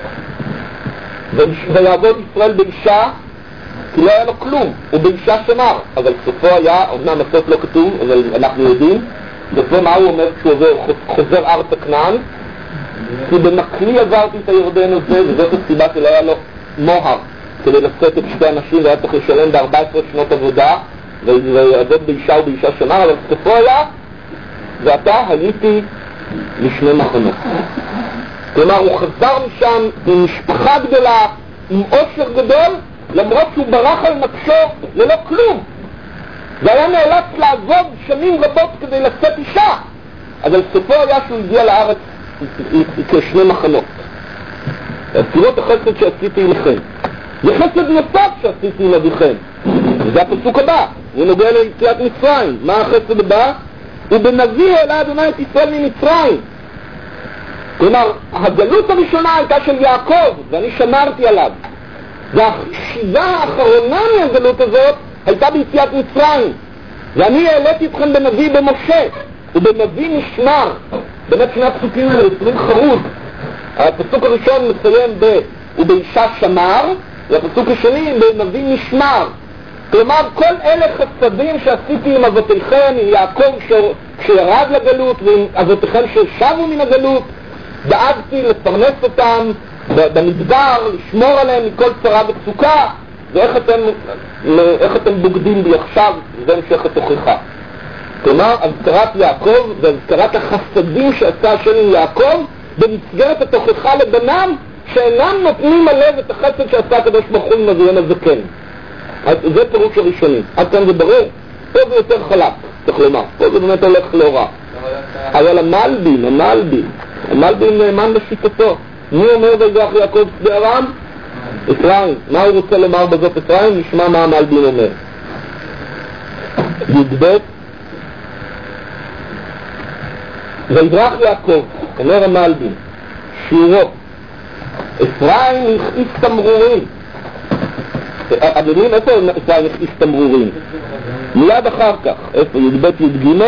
ויעבוד ישראל באישה כי לא היה לו כלום, הוא באישה שמר, אבל סופו היה, אומנם הסוף לא כתוב, אבל אנחנו יודעים, סופו מה הוא אומר כשהוא חוזר ארצה כנען? כי במקלי עברתי את הירדן הזה, וזאת הסיבה שלא היה לו מוהר כדי לשאת את שתי אנשים, והיה צריך לשלם ב-14 שנות עבודה, ויעבוד באישה ובאישה שמר, אבל סופו היה, ועתה הייתי לשני מחנות. כלומר הוא חזר משם עם משפחה גדולה, עם עושר גדול, למרות שהוא ברח על נפשו ללא כלום, והיה נאלץ לעבוד שנים רבות כדי לשאת אישה, אבל סופו היה שהוא הגיע לארץ כשני מחנות. אז תראו את החסד שעשיתי לכם. זה חסד נוסף שעשיתי עם אביכם, וזה הפסוק הבא, הוא נוגע ליציאת מצרים. מה החסד הבא? ובנביא העלה אדוני את ישראל ממצרים. כלומר, הגלות הראשונה הייתה של יעקב, ואני שמרתי עליו. והשיבה האחרונה מהגלות הזאת הייתה ביציאת מצרים. ואני העליתי אתכם בנביא במשה, ובנביא נשמר. באמת שני הפסוקים האלה יוצרים חרוז. הפסוק הראשון מסיים ובאישה שמר, והפסוק השני בנביא נשמר. כלומר, כל אלה חסדים שעשיתי עם אבותיכם, עם יעקב כשירד לגלות, ועם אבותיכם ששבו מן הגלות, דאגתי לפרנס אותם במדבר, לשמור עליהם מכל צרה וצוקה, ואיך אתם בוגדים בי עכשיו, זה המשך התוכחה. כלומר, הזכרת יעקב והזכרת החסדים שעשה השם עם יעקב במסגרת התוכחה לבנם, שאינם נותנים מלב את החסד שעשה הקדוש ברוך הוא עם אביהם הזקן. זה פירוש הראשוני. עד כאן זה ברור? פה זה יותר חלק, צריך לומר. פה זה באמת הולך לא רע. אבל המלבין נאמן לשיטתו. מי אומר ויברח יעקב שדה ארם? אפרים. מה הוא רוצה לומר בזאת אפרים? נשמע מה המלבין אומר. י"ב ויברח יעקב, אומר המלבין, שירו, אפרים הכניס תמרורים. אדונים, איפה אפרים הכניס תמרורים? מיד אחר כך, איפה? י"ב י"ג?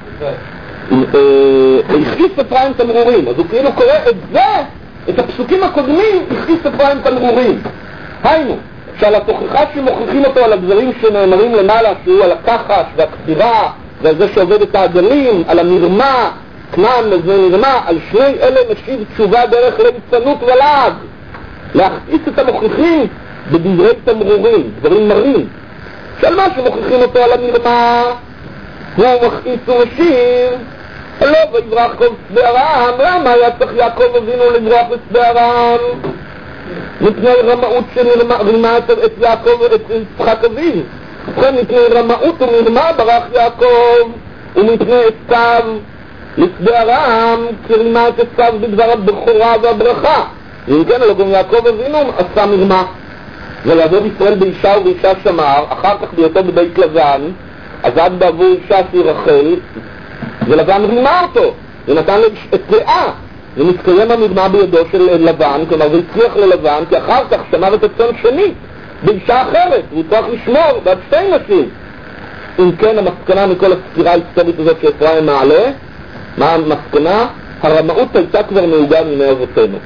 הכניס אפרים תמרורים. אז הוא כאילו קורא את זה, את הפסוקים הקודמים, הכניס אפרים תמרורים. היינו, שעל התוכחה שמוכיחים אותו על הדברים שנאמרים למעלה, שהוא על הכחש והכתירה, ועל זה שעובד את העגלים, על המרמה, כנען לזה נרמה, על שני אלה משיב תשובה דרך ליצנות ולעג. להכניס את המוכיחים בדברי תמרורים, דברים מרים. שעל מה שמוכיחים אותו על המרמה, הוא מכניס ומשיב, לא ויברח כל שדה ארם. למה היה צריך יעקב אבינו לברוח לשדה ארם? מפני רמאות שרימה את יעקב ואת יצחק אביו. ובכן מפני רמאות ומרמה ברח יעקב, ומפני עשיו לשדה ארם כרימה את עשיו בדבר הבכורה והברכה. ואם כן, אלא גם יעקב אבינו עשה מרמה. ולעבוד ישראל באישה ובאישה שמר, אחר כך בהיותו בבית לבן, עבד בעבור אישה שהיא רחל, ולבן רימה אותו, ונתן לו את לאה, ומתקיים המרמה בידו של לבן, כלומר זה הצליח ללבן, כי אחר כך שמר את הצאן שני באישה אחרת, והוא צריך לשמור בעד שתי נשים. אם כן, המסקנה מכל הסקירה ההיסטורית הזאת שאפרים מעלה, מה המסקנה? הרמאות הייתה כבר נהוגה מימי אבותינו.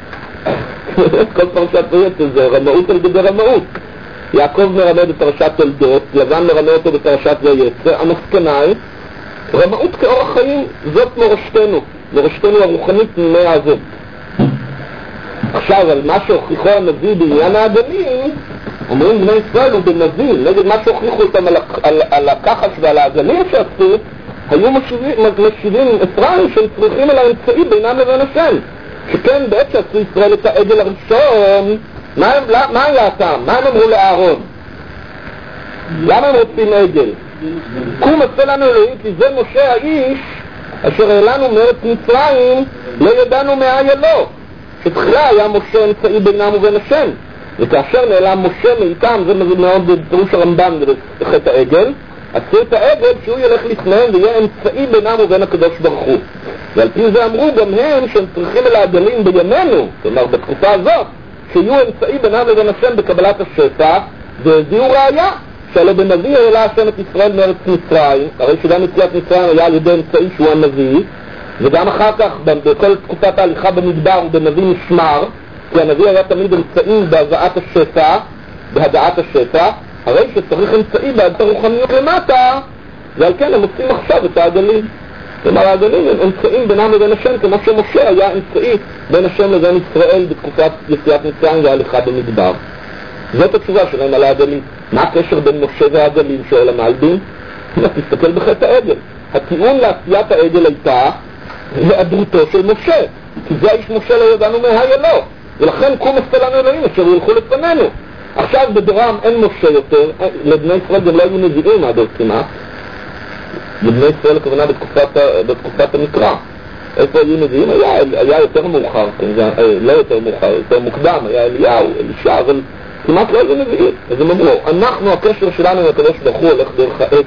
כל פרשת ויצא זה רמאות על גבי רמאות. יעקב מרמה בפרשת תולדות, לבן מרמה אותו בפרשת ויצא. המסקנה היא רמאות כאורח חיים, זאת מורשתנו הרוחנית מימי האבות. עכשיו, על מה שהוכיחו הנביא בעניין העגלים, אומרים בני ישראל הוא בנביא, נגד מה שהוכיחו אותם על הכחש ועל העגלים שעשו, היו משיבים אפרים שהם צריכים על האמצעי בינם לבין השם. שכן בעת שעשו ישראל את העגל הראשון, מה היה הטעם? מה הם אמרו לאהרון? למה הם רוצים עגל? קום עשה לנו אלוהים, כי זה משה האיש אשר העלנו מארץ מצרים, לא ידענו מאיה לו. שתחילה היה משה אמצעי בינם ובין השם, וכאשר נעלם משה מאיתם, זה מאוד בפירוש הרמב"ן בחטא העגל, עשו את העגל שהוא ילך לפניהם ויהיה אמצעי בינם ובין הקדוש ברוך הוא. ועל פי זה אמרו גם הם שהם צריכים אל העגלים בימינו, כלומר בתקופה הזאת, שיהיו אמצעי בינם ובין השם בקבלת השפע, והביאו ראיה שעלה בנביא העלה השם את ישראל מארץ מצרים, הרי שגם יציאת מצרים היה על ידי אמצעי שהוא הנביא, וגם אחר כך בכל תקופת ההליכה במדבר ובנביא נשמר, כי הנביא היה תמיד אמצעי בהבאת השפע, בהדעת השפע, הרי שצריך אמצעי בהדעת הרוחניות למטה, ועל כן הם עושים עכשיו את העגלים. כלומר העגלים הם אמצעים בינם לבין השם, כמו שמשה היה אמצעי בין השם לבין ישראל בתקופת יציאת מצרים וההליכה במדבר. זאת התשובה שלהם על העגלים. מה הקשר בין משה והעגלים? שואל המלבין. תסתכל בחטא העגל. הטיעון לעשיית העגל הייתה היעדרותו של משה, כי זה האיש משה לא ידענו מההיה לו, ולכן קום עשה לנו אלוהים אשר ילכו לפנינו. עכשיו בדורם אין משה יותר, לבני ישראל גם לא היו נביאים עד עוד כמעט, לבני ישראל הכוונה בתקופת המקרא. איפה היו נביאים? היה יותר מאוחר, לא יותר מאוחר, יותר מוקדם, היה אליהו, אלישע, אבל כמעט לא היו נביאים. אז הם אמרו, אנחנו, הקשר שלנו עם הקדוש ברוך הוא הולך דרך העגל.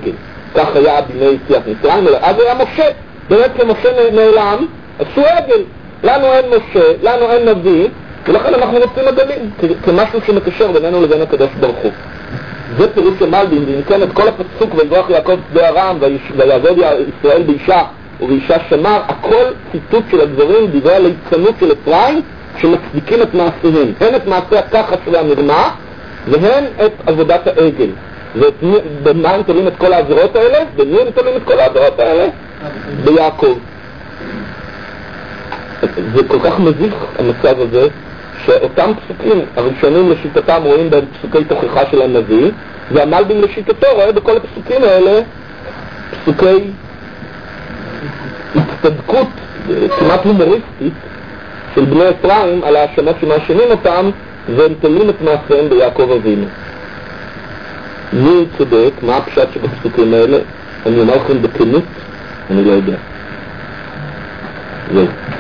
כך היה בימי יציאת מצרים, אלא אז היה משה. באמת כשמשה נעלם, עשו עגל. לנו אין משה, לנו אין נביא, ולכן אנחנו רוצים עגלים, כמשהו שמקשר בינינו לבין הקדוש ברוך הוא. זה פירוש של מלבים, ואם כן את כל הפסוק ויברח יעקב שדה ארם ויעבוד ישראל באישה ובאישה שמר, הכל ציטוט של הדברים, דברי הליצנות של אפרים שמצדיקים את מעשיהם, הן את מעשי הכחש והמרמה והן את עבודת העגל. ובמה הם תולים את כל העבירות האלה? במי הם תולים את כל העבירות האלה? ביעקב. זה כל כך מביך המצב הזה, שאותם פסוקים הראשונים לשיטתם רואים בהם פסוקי תוכחה של הנביא, והמלבים לשיטתו רואה בכל הפסוקים האלה פסוקי הצטדקות כמעט הומוריסטית של בני אפרים על האשמות שמאשימים אותם, והם תולים את מעשיהם ביעקב אבינו. מי צודק? מה הפשט שבפסוקים האלה? אני אומר לכם בכנות, אני לא יודע. זהו.